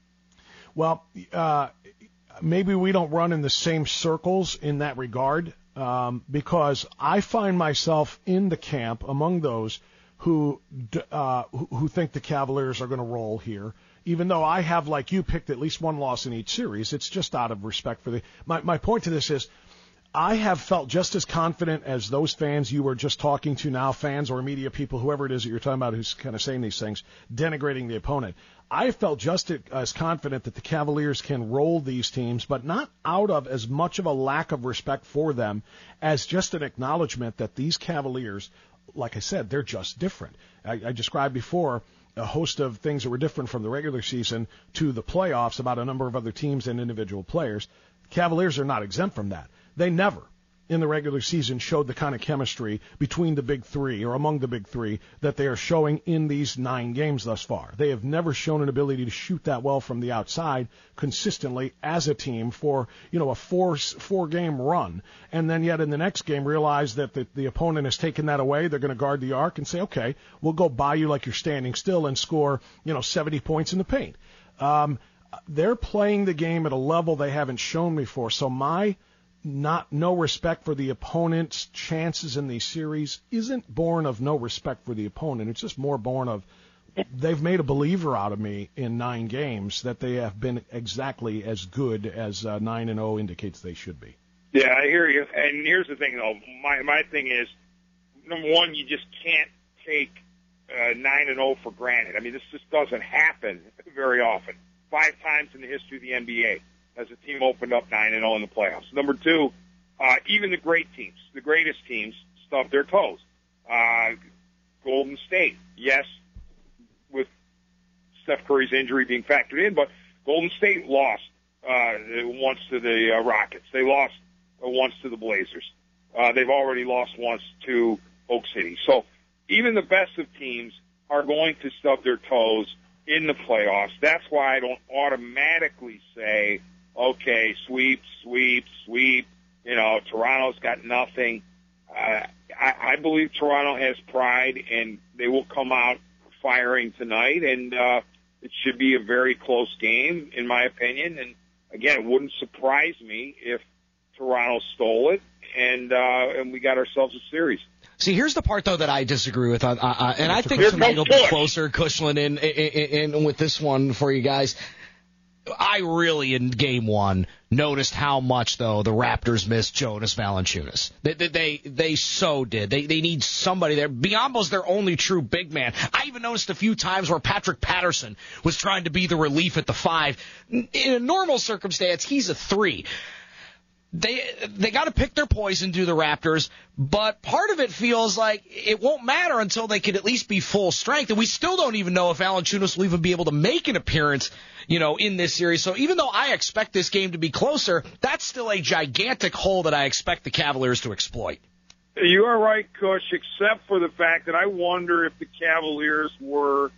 Well, uh, maybe we don't run in the same circles in that regard, um, because I find myself in the camp among those who uh, who think the Cavaliers are going to roll here. Even though I have, like you, picked at least one loss in each series, it's just out of respect for the. My my point to this is, I have felt just as confident as those fans you were just talking to now, fans or media people, whoever it is that you're talking about who's kind of saying these things, denigrating the opponent. I felt just as confident that the Cavaliers can roll these teams, but not out of as much of a lack of respect for them as just an acknowledgement that these Cavaliers, like I said, they're just different. I, I described before a host of things that were different from the regular season to the playoffs about a number of other teams and individual players. Cavaliers are not exempt from that. They never, in the regular season, showed the kind of chemistry between the big three or among the big three that they are showing in these nine games thus far. They have never shown an ability to shoot that well from the outside consistently as a team for, you know, a four, four game run. And then yet in the next game realize that the, the opponent has taken that away. They're going to guard the arc and say, okay, we'll go by you like you're standing still and score, you know, seventy points in the paint. Um, they're playing the game at a level they haven't shown before. So my not no respect for the opponent's chances in these series isn't born of no respect for the opponent. It's just more born of they've made a believer out of me in nine games that they have been exactly as good as uh, nine and zero indicates they should be. Yeah, I hear you. And here's the thing, though. My my thing is, number one, you just can't take uh, nine and zero for granted. I mean, this just doesn't happen very often. Five times in the history of the N B A as a team opened up nine and zero in the playoffs. Number two, uh, even the great teams, the greatest teams, stubbed their toes. Uh, Golden State, yes, with Steph Curry's injury being factored in, but Golden State lost uh, once to the uh, Rockets. They lost uh, once to the Blazers. Uh, they've already lost once to Oak City. So even the best of teams are going to stub their toes in the playoffs. That's why I don't automatically say, okay, sweep, sweep, sweep. You know, Toronto's got nothing. Uh, I, I believe Toronto has pride, and they will come out firing tonight, and uh, it should be a very close game, in my opinion. And, again, it wouldn't surprise me if Toronto stole it, and uh, and we got ourselves a series. See, here's the part, though, that I disagree with, uh, uh, and I think tonight will be closer, Kushlin, in, in, in with this one for you guys. I really, in game one, noticed how much, though, the Raptors missed Jonas Valanciunas. They, they, they, they so did. They, they need somebody there. Biyombo's their only true big man. I even noticed a few times where Patrick Patterson was trying to be the relief at the five. In a normal circumstance, he's a three. They they got to pick their poison, do the Raptors, but part of it feels like it won't matter until they can at least be full strength, and we still don't even know if Valanciunas will even be able to make an appearance, you know, in this series. So even though I expect this game to be closer, that's still a gigantic hole that I expect the Cavaliers to exploit. You are right, Kush, except for the fact that I wonder if the Cavaliers were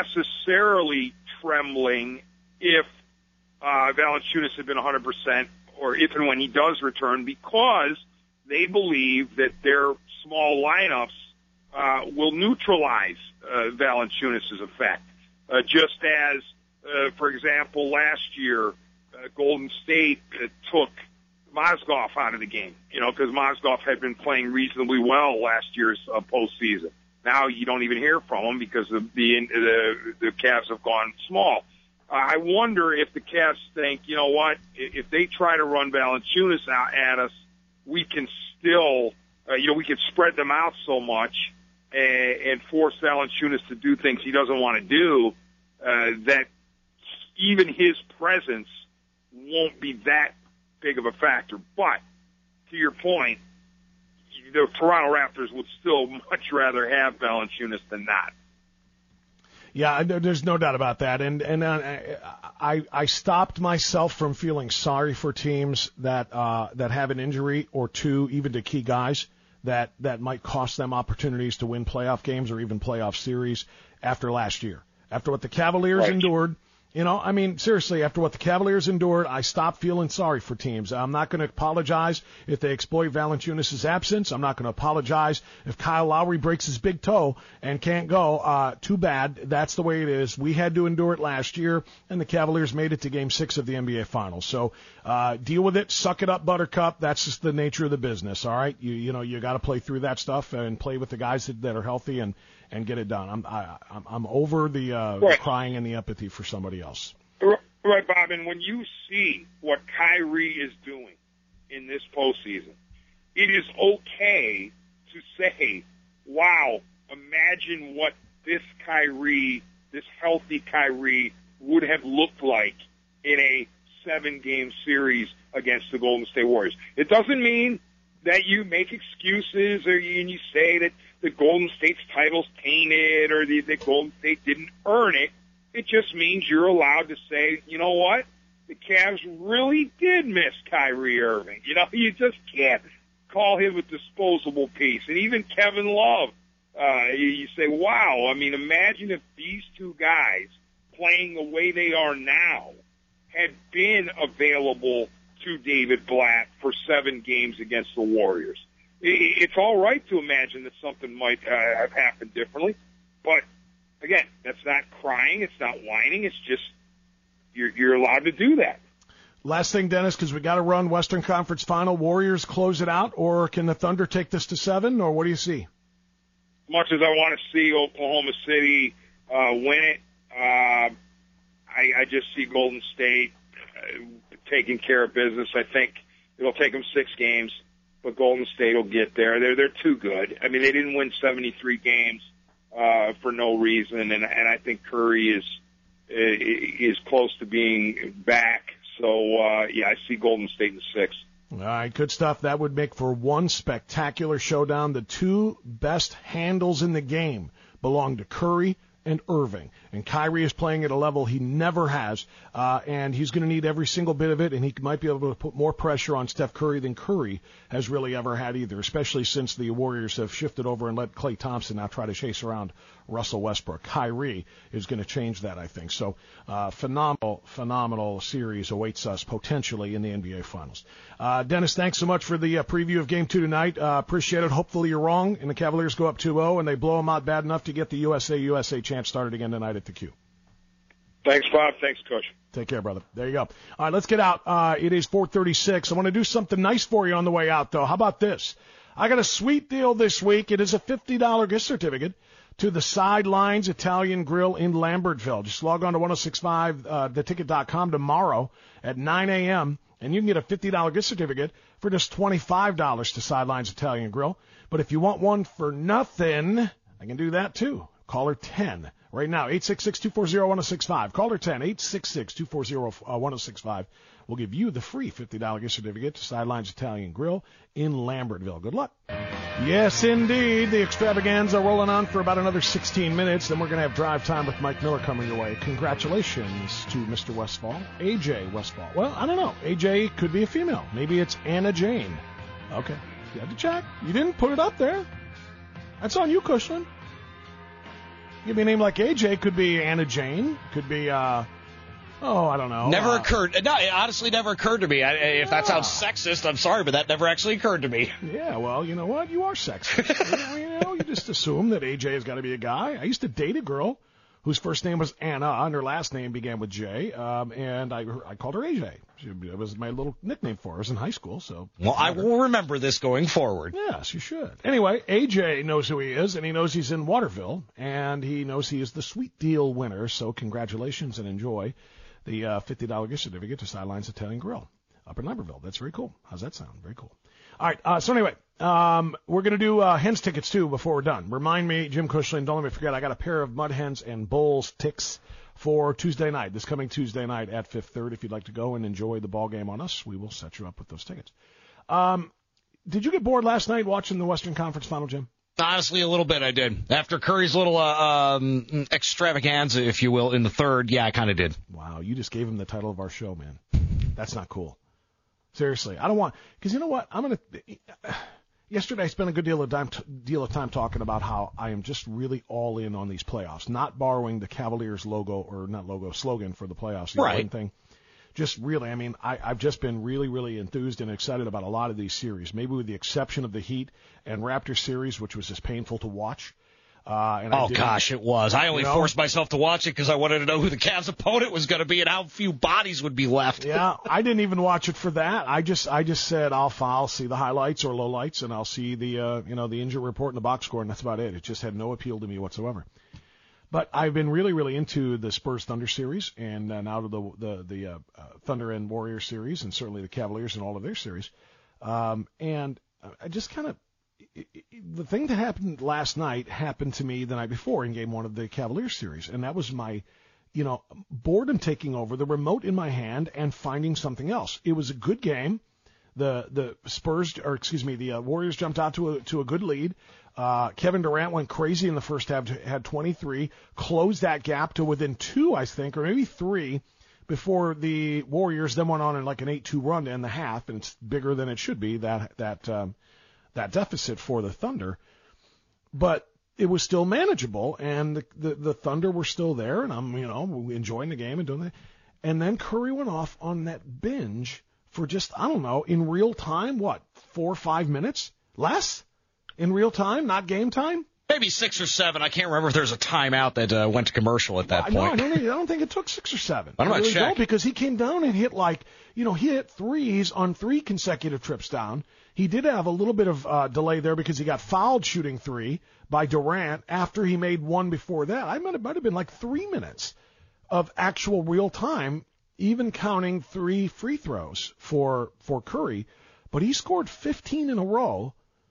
necessarily trembling if uh, Valanciunas had been one hundred percent or if and when he does return, because they believe that their small lineups uh, will neutralize uh, Valanciunas' effect. Uh, just as, uh, for example, last year, uh, Golden State uh, took Mozgov out of the game, you know, because Mozgov had been playing reasonably well last year's uh, postseason. Now you don't even hear from him because the the the, the Cavs have gone small. Uh, I wonder if the Cavs think, you know what, if they try to run Valanciunas out at us, we can still, uh, you know, we can spread them out so much and, and force Valanciunas to do things he doesn't want to do, uh, that even his presence won't be that big of a factor. But to your point, the Toronto Raptors would still much rather have Valanciunas than not. Yeah, there's no doubt about that. And and uh, I I stopped myself from feeling sorry for teams that uh, that have an injury or two, even to key guys, that that might cost them opportunities to win playoff games or even playoff series after last year, after what the Cavaliers right. endured. You know, I mean, seriously, after what the Cavaliers endured, I stopped feeling sorry for teams. I'm not going to apologize if they exploit Valanciunas' absence. I'm not going to apologize if Kyle Lowry breaks his big toe and can't go. Uh, too bad. That's the way it is. We had to endure it last year, and the Cavaliers made it to Game six of the N B A Finals. So uh, deal with it. Suck it up, Buttercup. That's just the nature of the business, all right? You you know, you got to play through that stuff and play with the guys that, that are healthy and, and get it done. I'm I, I'm, I'm over the, uh, right. the crying and the empathy for somebody else. Right, Bob, and when you see what Kyrie is doing in this postseason, it is okay to say, wow, imagine what this Kyrie, this healthy Kyrie, would have looked like in a seven-game series against the Golden State Warriors. It doesn't mean that you make excuses or you, and you say that the Golden State's title's tainted or the, the Golden State didn't earn it. It just means you're allowed to say, you know what, the Cavs really did miss Kyrie Irving. You know, you just can't call him a disposable piece. And even Kevin Love, uh, you, you say, wow, I mean, imagine if these two guys playing the way they are now had been available to David Blatt for seven games against the Warriors. It, it's all right to imagine that something might uh, have happened differently, but again, that's not crying, it's not whining, it's just you're, you're allowed to do that. Last thing, Dennis, because we got to run Western Conference Final. Warriors close it out, or can the Thunder take this to seven, or what do you see? As much as I want to see Oklahoma City uh, win it, uh, I, I just see Golden State uh, taking care of business. I think it'll take them six games, but Golden State will get there. They're they're too good. I mean, they didn't win seventy-three games Uh, for no reason, and, and I think Curry is is close to being back. So uh, yeah, I see Golden State in six. All right, good stuff. That would make for one spectacular showdown. The two best handles in the game belong to Curry and Irving. And Kyrie is playing at a level he never has, uh, and he's going to need every single bit of it, and he might be able to put more pressure on Steph Curry than Curry has really ever had either, especially since the Warriors have shifted over and let Klay Thompson now try to chase around Russell Westbrook. Kyrie is going to change that, I think. So uh, phenomenal, phenomenal series awaits us potentially in the N B A Finals. Uh, Dennis, thanks so much for the uh, preview of Game two tonight. Uh, appreciate it. Hopefully you're wrong, and the Cavaliers go up two oh, and they blow them out bad enough to get the U S A U S A chance started again tonight at the Q. Thanks, Bob. Thanks, Coach. Take care, brother. There you go. All right, let's get out. Uh, it is four thirty-six. I want to do something nice for you on the way out, though. How about this? I got a sweet deal this week. It is a fifty dollars gift certificate to the Sidelines Italian Grill in Lambertville. Just log on to ten sixty-five the ticket dot com tomorrow at nine a.m., and you can get a fifty dollars gift certificate for just twenty-five dollars to Sidelines Italian Grill. But if you want one for nothing, I can do that, too. Caller ten. Right now, eight six six, two four zero, one zero six five. Caller ten, eight six six, two four zero, one zero six five. We'll give you the free fifty dollars gift certificate to Sidelines Italian Grill in Lambertville. Good luck. Yes, indeed. The extravaganza rolling on for about another sixteen minutes. Then we're going to have drive time with Mike Miller coming your way. Congratulations to Mister Westfall, A J Westfall. Well, I don't know. A J could be a female. Maybe it's Anna Jane. Okay. You had to check. You didn't put it up there. That's on you, Cushman. Give me a name like A J. Could be Anna Jane. Could be uh, Oh, I don't know. Never uh, occurred. No, it honestly never occurred to me. I, if yeah. that sounds sexist, I'm sorry, but that never actually occurred to me. Yeah, well, you know what? You are sexist. you, you know, you just assume that A J has got to be a guy. I used to date a girl whose first name was Anna, and her last name began with J, um, and I I called her A J. She, it was my little nickname for her. I was in high school, so. Well, I will remember this going forward. Yes, you should. Anyway, A J knows who he is, and he knows he's in Waterville, and he knows he is the Sweet Deal winner, so congratulations and enjoy the uh, fifty dollars gift certificate to Sidelines Italian Grill up in Lambertville. That's very cool. How's that sound? Very cool. All right, uh, so anyway, um, we're going to do uh, Hens tickets, too, before we're done. Remind me, Jim Cushling, don't let me forget, I got a pair of Mud Hens and Bulls ticks for Tuesday night, this coming Tuesday night at Fifth Third. If you'd like to go and enjoy the ball game on us, we will set you up with those tickets. Um, did you get bored last night watching the Western Conference Final, Jim? Honestly, a little bit I did. After Curry's little uh, um, extravaganza, if you will, in the third, yeah, I kind of did. Wow, you just gave him the title of our show, man. That's not cool. Seriously, I don't want – because you know what? I'm going to – yesterday I spent a good deal of, time, deal of time talking about how I am just really all in on these playoffs, not borrowing the Cavaliers logo or not logo, slogan for the playoffs. The right. Thing. Just really, I mean, I, I've just been really, really enthused and excited about a lot of these series, maybe with the exception of the Heat and Raptors series, which was just painful to watch. Uh, and oh, gosh, it was. I only you know, forced myself to watch it because I wanted to know who the Cavs' opponent was going to be and how few bodies would be left. Yeah, I didn't even watch it for that. I just I just said I'll, I'll see the highlights or lowlights, and I'll see the uh, you know the injury report and the box score, and that's about it. It just had no appeal to me whatsoever. But I've been really, really into the Spurs-Thunder series, and uh, now to the the, the uh, uh, Thunder and Warriors series, and certainly the Cavaliers and all of their series. Um, and I just kind of the thing that happened last night happened to me the night before in game one of the Cavaliers series, and that was my, you know, boredom taking over, the remote in my hand, and finding something else. It was a good game. The the Spurs, or excuse me, the uh, Warriors jumped out to a to a good lead. Uh, Kevin Durant went crazy in the first half, had twenty-three, closed that gap to within two, I think, or maybe three, before the Warriors then went on in like an eight two run to end the half, and it's bigger than it should be, that that um, that deficit for the Thunder. But it was still manageable, and the, the, the Thunder were still there, and I'm, you know, enjoying the game and doing that. And then Curry went off on that binge for just, I don't know, in real time, what, four or five minutes? Less? In real time, not game time? Maybe six or seven. I can't remember if there's a timeout that uh, went to commercial at that well, point. No, I don't, think, I don't think it took six or seven. I'm going to check. Don't, because he came down and hit like, you know, he hit threes on three consecutive trips down. He did have a little bit of uh, delay there because he got fouled shooting three by Durant after he made one before that. I might have, might have been like three minutes of actual real time, even counting three free throws for for Curry. But he scored fifteen in a row.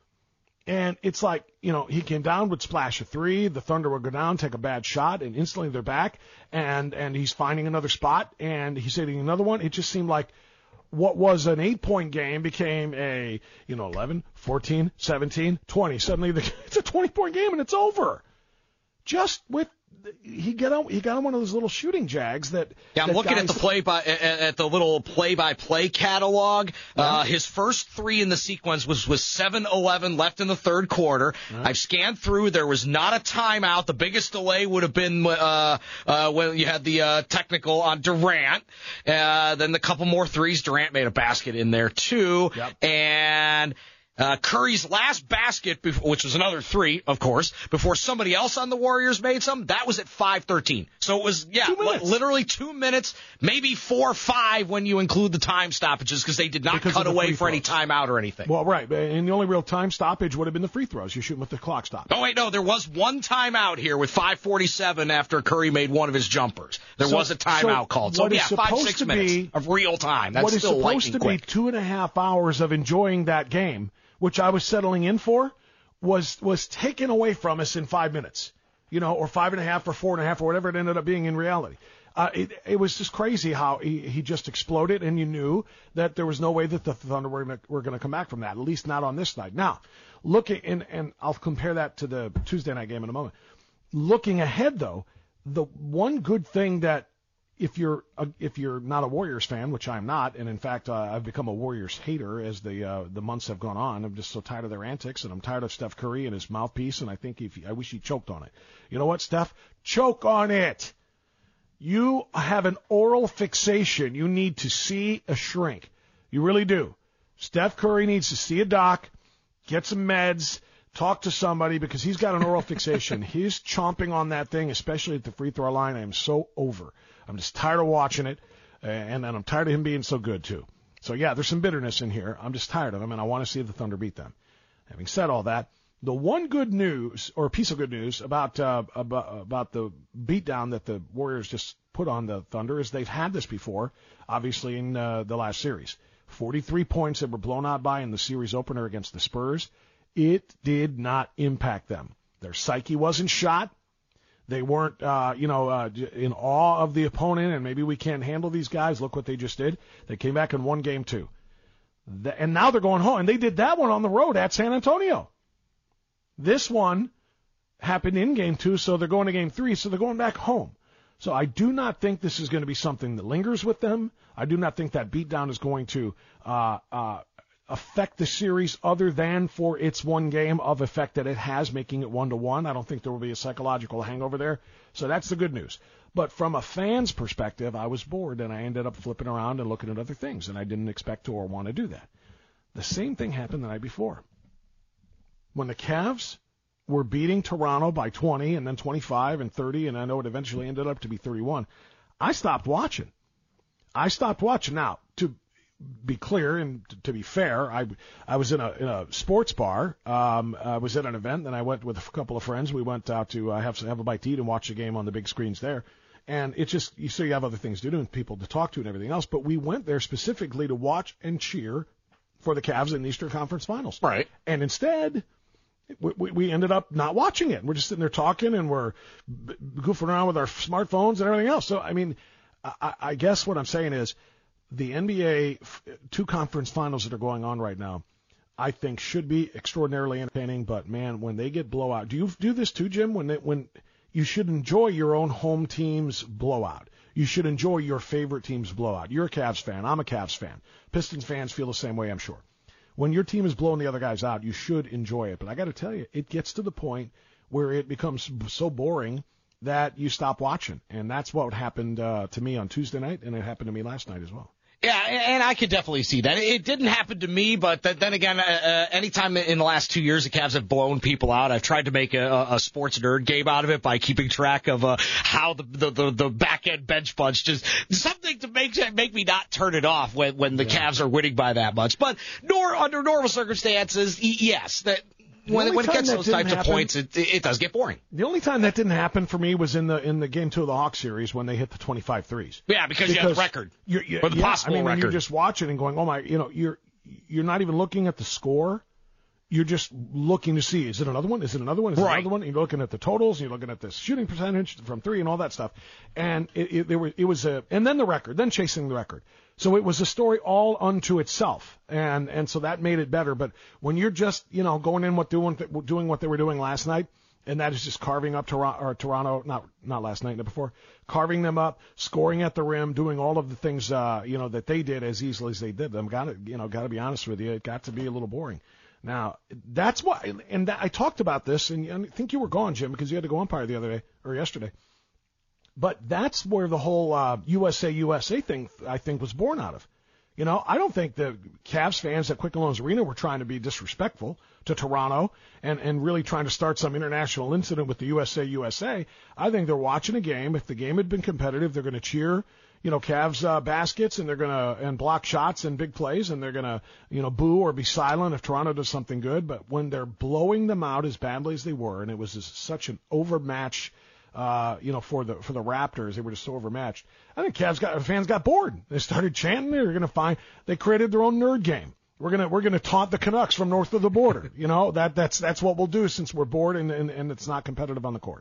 And it's like, you know, he came down, would splash a three, the Thunder would go down, take a bad shot, and instantly they're back, and, and he's finding another spot, and he's hitting another one. It just seemed like what was an eight-point game became a, you know, eleven, fourteen, seventeen, twenty. Suddenly the, it's a twenty-point game, and it's over. Just with he got on, he got on one of those little shooting jags that. Yeah, I'm that looking guys, at the play by at, at the little play-by-play catalog. Yeah. Uh, his first three in the sequence was was seven eleven left in the third quarter. Right. I've scanned through. There was not a timeout. The biggest delay would have been uh, uh, when you had the uh, technical on Durant. Uh, then the couple more threes. Durant made a basket in there too, yep. and. Uh, Curry's last basket, before, which was another three, of course, before somebody else on the Warriors made some, that was at five thirteen. So it was, yeah, li- literally two minutes, maybe four or five when you include the time stoppages because they did not because cut away for throws. Any timeout or anything. Well, right, and the only real time stoppage would have been the free throws. You're shooting with the clock stop. Oh, wait, no, there was one timeout here with five forty-seven after Curry made one of his jumpers. There so, was a timeout so called. So, yeah, five, six minutes be, of real time. That's what is still supposed to quick. be two and a half hours of enjoying that game, which I was settling in for, was was taken away from us in five minutes, you know, or five and a half or four and a half or whatever it ended up being in reality. Uh, it, it was just crazy how he, he just exploded, and you knew that there was no way that the Thunder were going were to come back from that, at least not on this night. Now, looking, and, and I'll compare that to the Tuesday night game in a moment. Looking ahead, though, the one good thing that If you're a, if you're not a Warriors fan, which I'm not, and in fact uh, I've become a Warriors hater as the uh, the months have gone on. I'm just so tired of their antics, and I'm tired of Steph Curry and his mouthpiece. And I think if he, I wish he choked on it. You know what, Steph? Choke on it. You have an oral fixation. You need to see a shrink. You really do. Steph Curry needs to see a doc, get some meds, talk to somebody because he's got an oral fixation. He's chomping on that thing, especially at the free throw line. I am so over. I'm just tired of watching it, and, and I'm tired of him being so good, too. So, yeah, there's some bitterness in here. I'm just tired of him, and I want to see the Thunder beat them. Having said all that, the one good news, or piece of good news, about, uh, about, about the beatdown that the Warriors just put on the Thunder is they've had this before, obviously, in uh, the last series. forty-three points that were blown out by in the series opener against the Spurs. It did not impact them. Their psyche wasn't shot. They weren't, uh, you know, uh, in awe of the opponent, and maybe we can't handle these guys. Look what they just did. They came back and won game two. The, and now they're going home. And they did that one on the road at San Antonio. This one happened in game two, so they're going to game three, so they're going back home. So I do not think this is going to be something that lingers with them. I do not think that beatdown is going to uh, uh, affect the series other than for its one game of effect that it has, making it one to one. I don't think there will be a psychological hangover there. So that's the good news. But from a fan's perspective, I was bored, and I ended up flipping around and looking at other things, and I didn't expect to or want to do that. The same thing happened the night before. When the Cavs were beating Toronto by twenty and then twenty-five and thirty, and I know it eventually ended up to be thirty-one, I stopped watching. I stopped watching. Now, to be clear and to be fair, I I was in a in a sports bar. Um, I was at an event, and I went with a couple of friends. We went out to uh, have have a bite to eat and watch the game on the big screens there. And it's just, you so you have other things to do and people to talk to and everything else. But we went there specifically to watch and cheer for the Cavs in the Eastern Conference Finals. Right. And instead, we, we ended up not watching it. We're just sitting there talking, and we're goofing around with our smartphones and everything else. So, I mean, I, I guess what I'm saying is the N B A two conference finals that are going on right now, I think should be extraordinarily entertaining. But, man, when they get blowout, do you do this too, Jim? When they, when you should enjoy your own home team's blowout. You should enjoy your favorite team's blowout. You're a Cavs fan. I'm a Cavs fan. Pistons fans feel the same way, I'm sure. When your team is blowing the other guys out, you should enjoy it. But I got to tell you, it gets to the point where it becomes so boring that you stop watching. And that's what happened uh, to me on Tuesday night, and it happened to me last night as well. Yeah, and I could definitely see that. It didn't happen to me, but then again, uh, anytime in the last two years the Cavs have blown people out, I've tried to make a, a sports nerd game out of it by keeping track of uh, how the, the, the, the back-end bench bunch just something to make make me not turn it off when, when the yeah. Cavs are winning by that much. But nor under normal circumstances, yes, that. When, when it gets those types happen, of points, it, it does get boring. The only time that didn't happen for me was in the in the game two of the Hawks series when they hit the twenty-five threes. Yeah, because, because you have the record you're, you're, or the yeah, possible I mean, record. When you're just watching and going, oh my, you know, you're you're not even looking at the score. You're just looking to see, is it another one? Is it another one? Is it right. another one? You're looking at the totals. You're looking at the shooting percentage from three and all that stuff. And it, it, there were, it was a, and then the record, then chasing the record. So it was a story all unto itself, and and so that made it better. But when you're just, you know, going in what doing doing what they were doing last night, and that is just carving up Toronto, or Toronto, not not last night, but before, carving them up, scoring at the rim, doing all of the things, uh, you know, that they did as easily as they did them. Got to, you know, got to be honest with you, it got to be a little boring. Now that's why, and that, I talked about this, and I think you were gone, Jim, because you had to go umpire the other day or yesterday. But that's where the whole uh, U S A U S A thing, I think, was born out of. You know, I don't think the Cavs fans at Quicken Loans Arena were trying to be disrespectful to Toronto and, and really trying to start some international incident with the U S A U S A. I think they're watching a game. If the game had been competitive, they're going to cheer, you know, Cavs uh, baskets, and they're going to and block shots and big plays, and they're going to, you know, boo or be silent if Toronto does something good. But when they're blowing them out as badly as they were, and it was just such an overmatched, Uh, you know, for the for the Raptors, they were just so overmatched. I think Cavs got fans got bored. They started chanting. They were going to find. They created their own nerd game. We're gonna we're gonna taunt the Canucks from north of the border. You know, that that's that's what we'll do since we're bored and and, and it's not competitive on the court.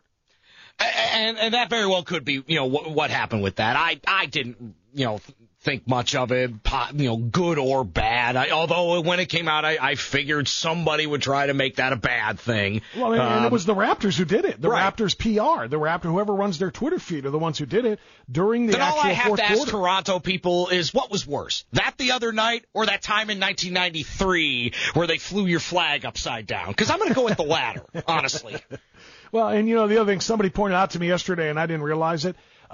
And and that very well could be, you know, what, what happened with that. I I didn't, you know, think much of it, you know, good or bad. I, although when it came out, I, I figured somebody would try to make that a bad thing. Well, and, um, and it was the Raptors who did it. The right. Raptors P R, the Raptor, whoever runs their Twitter feed, are the ones who did it during the then actual all I have fourth to ask quarter. Toronto people is, what was worse, that the other night or that time in nineteen ninety-three where they flew your flag upside down? Because I'm going to go with the latter, honestly. Well, and you know, the other thing somebody pointed out to me yesterday, and I didn't realize it.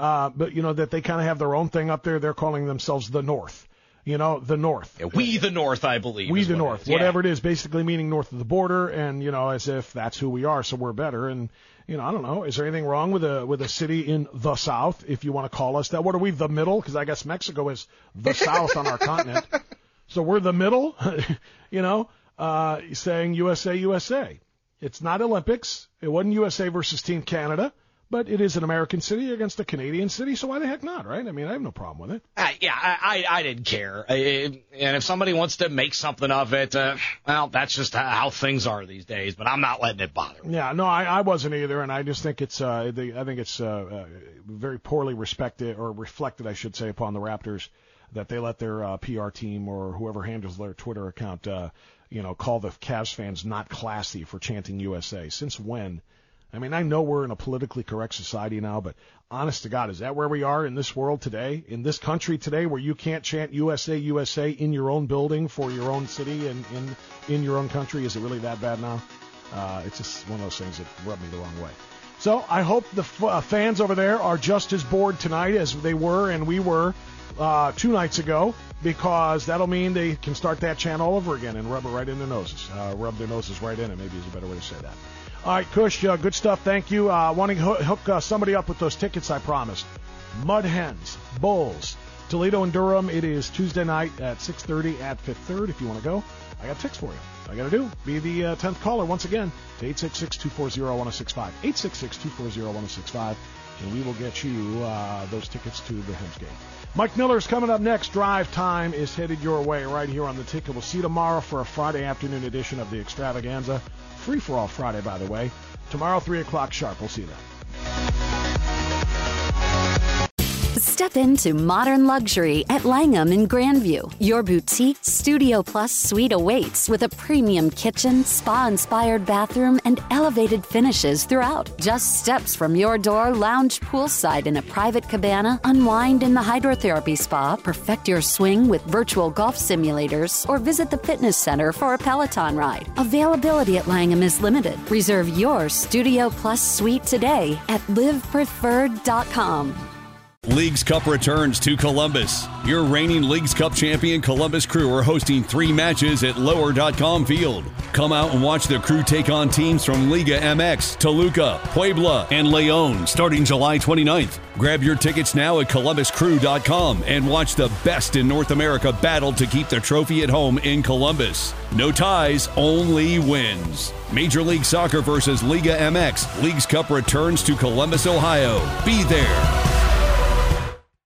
uh, but, you know, that they kind of have their own thing up there. They're calling themselves the North. You know, the North. Yeah, we the North, I believe. We the what North. Yeah. Whatever it is, basically meaning north of the border, and, you know, as if that's who we are, so we're better. And, you know, I don't know. Is there anything wrong with a with a city in the South, if you want to call us that? What are we, the middle? Because I guess Mexico is the South on our continent. So we're the middle, you know, uh, saying U S A, U S A. It's not Olympics. It wasn't U S A versus Team Canada. But it is an American city against a Canadian city, so why the heck not, right? I mean, I have no problem with it. Uh, yeah, I, I, I didn't care. I, and if somebody wants to make something of it, uh, well, that's just how things are these days. But I'm not letting it bother me. Yeah, no, I, I wasn't either, and I just think it's uh, the, I think it's uh, uh, very poorly respected or reflected, I should say, upon the Raptors that they let their uh, P R team or whoever handles their Twitter account, uh, you know, call the Cavs fans not classy for chanting U S A. Since when? I mean, I know we're in a politically correct society now, but honest to God, is that where we are in this world today, in this country today, where you can't chant U S A, U S A in your own building for your own city and in, in your own country? Is it really that bad now? Uh, it's just one of those things that rub me the wrong way. So I hope the f- uh, fans over there are just as bored tonight as they were and we were uh, two nights ago, because that'll mean they can start that chant all over again and rub it right in their noses. Uh, rub their noses right in it, maybe is a better way to say that. All right, Kush, uh, good stuff. Thank you. Uh, wanting to hook uh, somebody up with those tickets I promised. Mud Hens, Bulls, Toledo and Durham. It is Tuesday night at six thirty at Fifth Third. If you want to go, I got a text for you. All I got to do, be the uh, tenth caller once again to eight six six, two four zero, one zero six five. eight six six, two four zero, one zero six five. And we will get you uh, those tickets to the Hens game. Mike Miller's coming up next. Drive Time is headed your way right here on the ticket. We'll see you tomorrow for a Friday afternoon edition of the Extravaganza. Free for all Friday, by the way. Tomorrow, three o'clock sharp. We'll see you then. Step into modern luxury at Langham in Grandview. Your boutique Studio Plus suite awaits with a premium kitchen, spa-inspired bathroom, and elevated finishes throughout. Just steps from your door, lounge poolside in a private cabana, unwind in the hydrotherapy spa, perfect your swing with virtual golf simulators, or visit the fitness center for a Peloton ride. Availability at Langham is limited. Reserve your Studio Plus suite today at live preferred dot com. Leagues Cup returns to Columbus. Your reigning Leagues Cup champion Columbus Crew are hosting three matches at lower dot com Field. Come out and watch the Crew take on teams from Liga M X, Toluca, Puebla, and León starting July twenty-ninth. Grab your tickets now at columbus crew dot com and watch the best in North America battle to keep the trophy at home in Columbus. No ties, only wins. Major League Soccer versus Liga M X. Leagues Cup returns to Columbus, Ohio. Be there.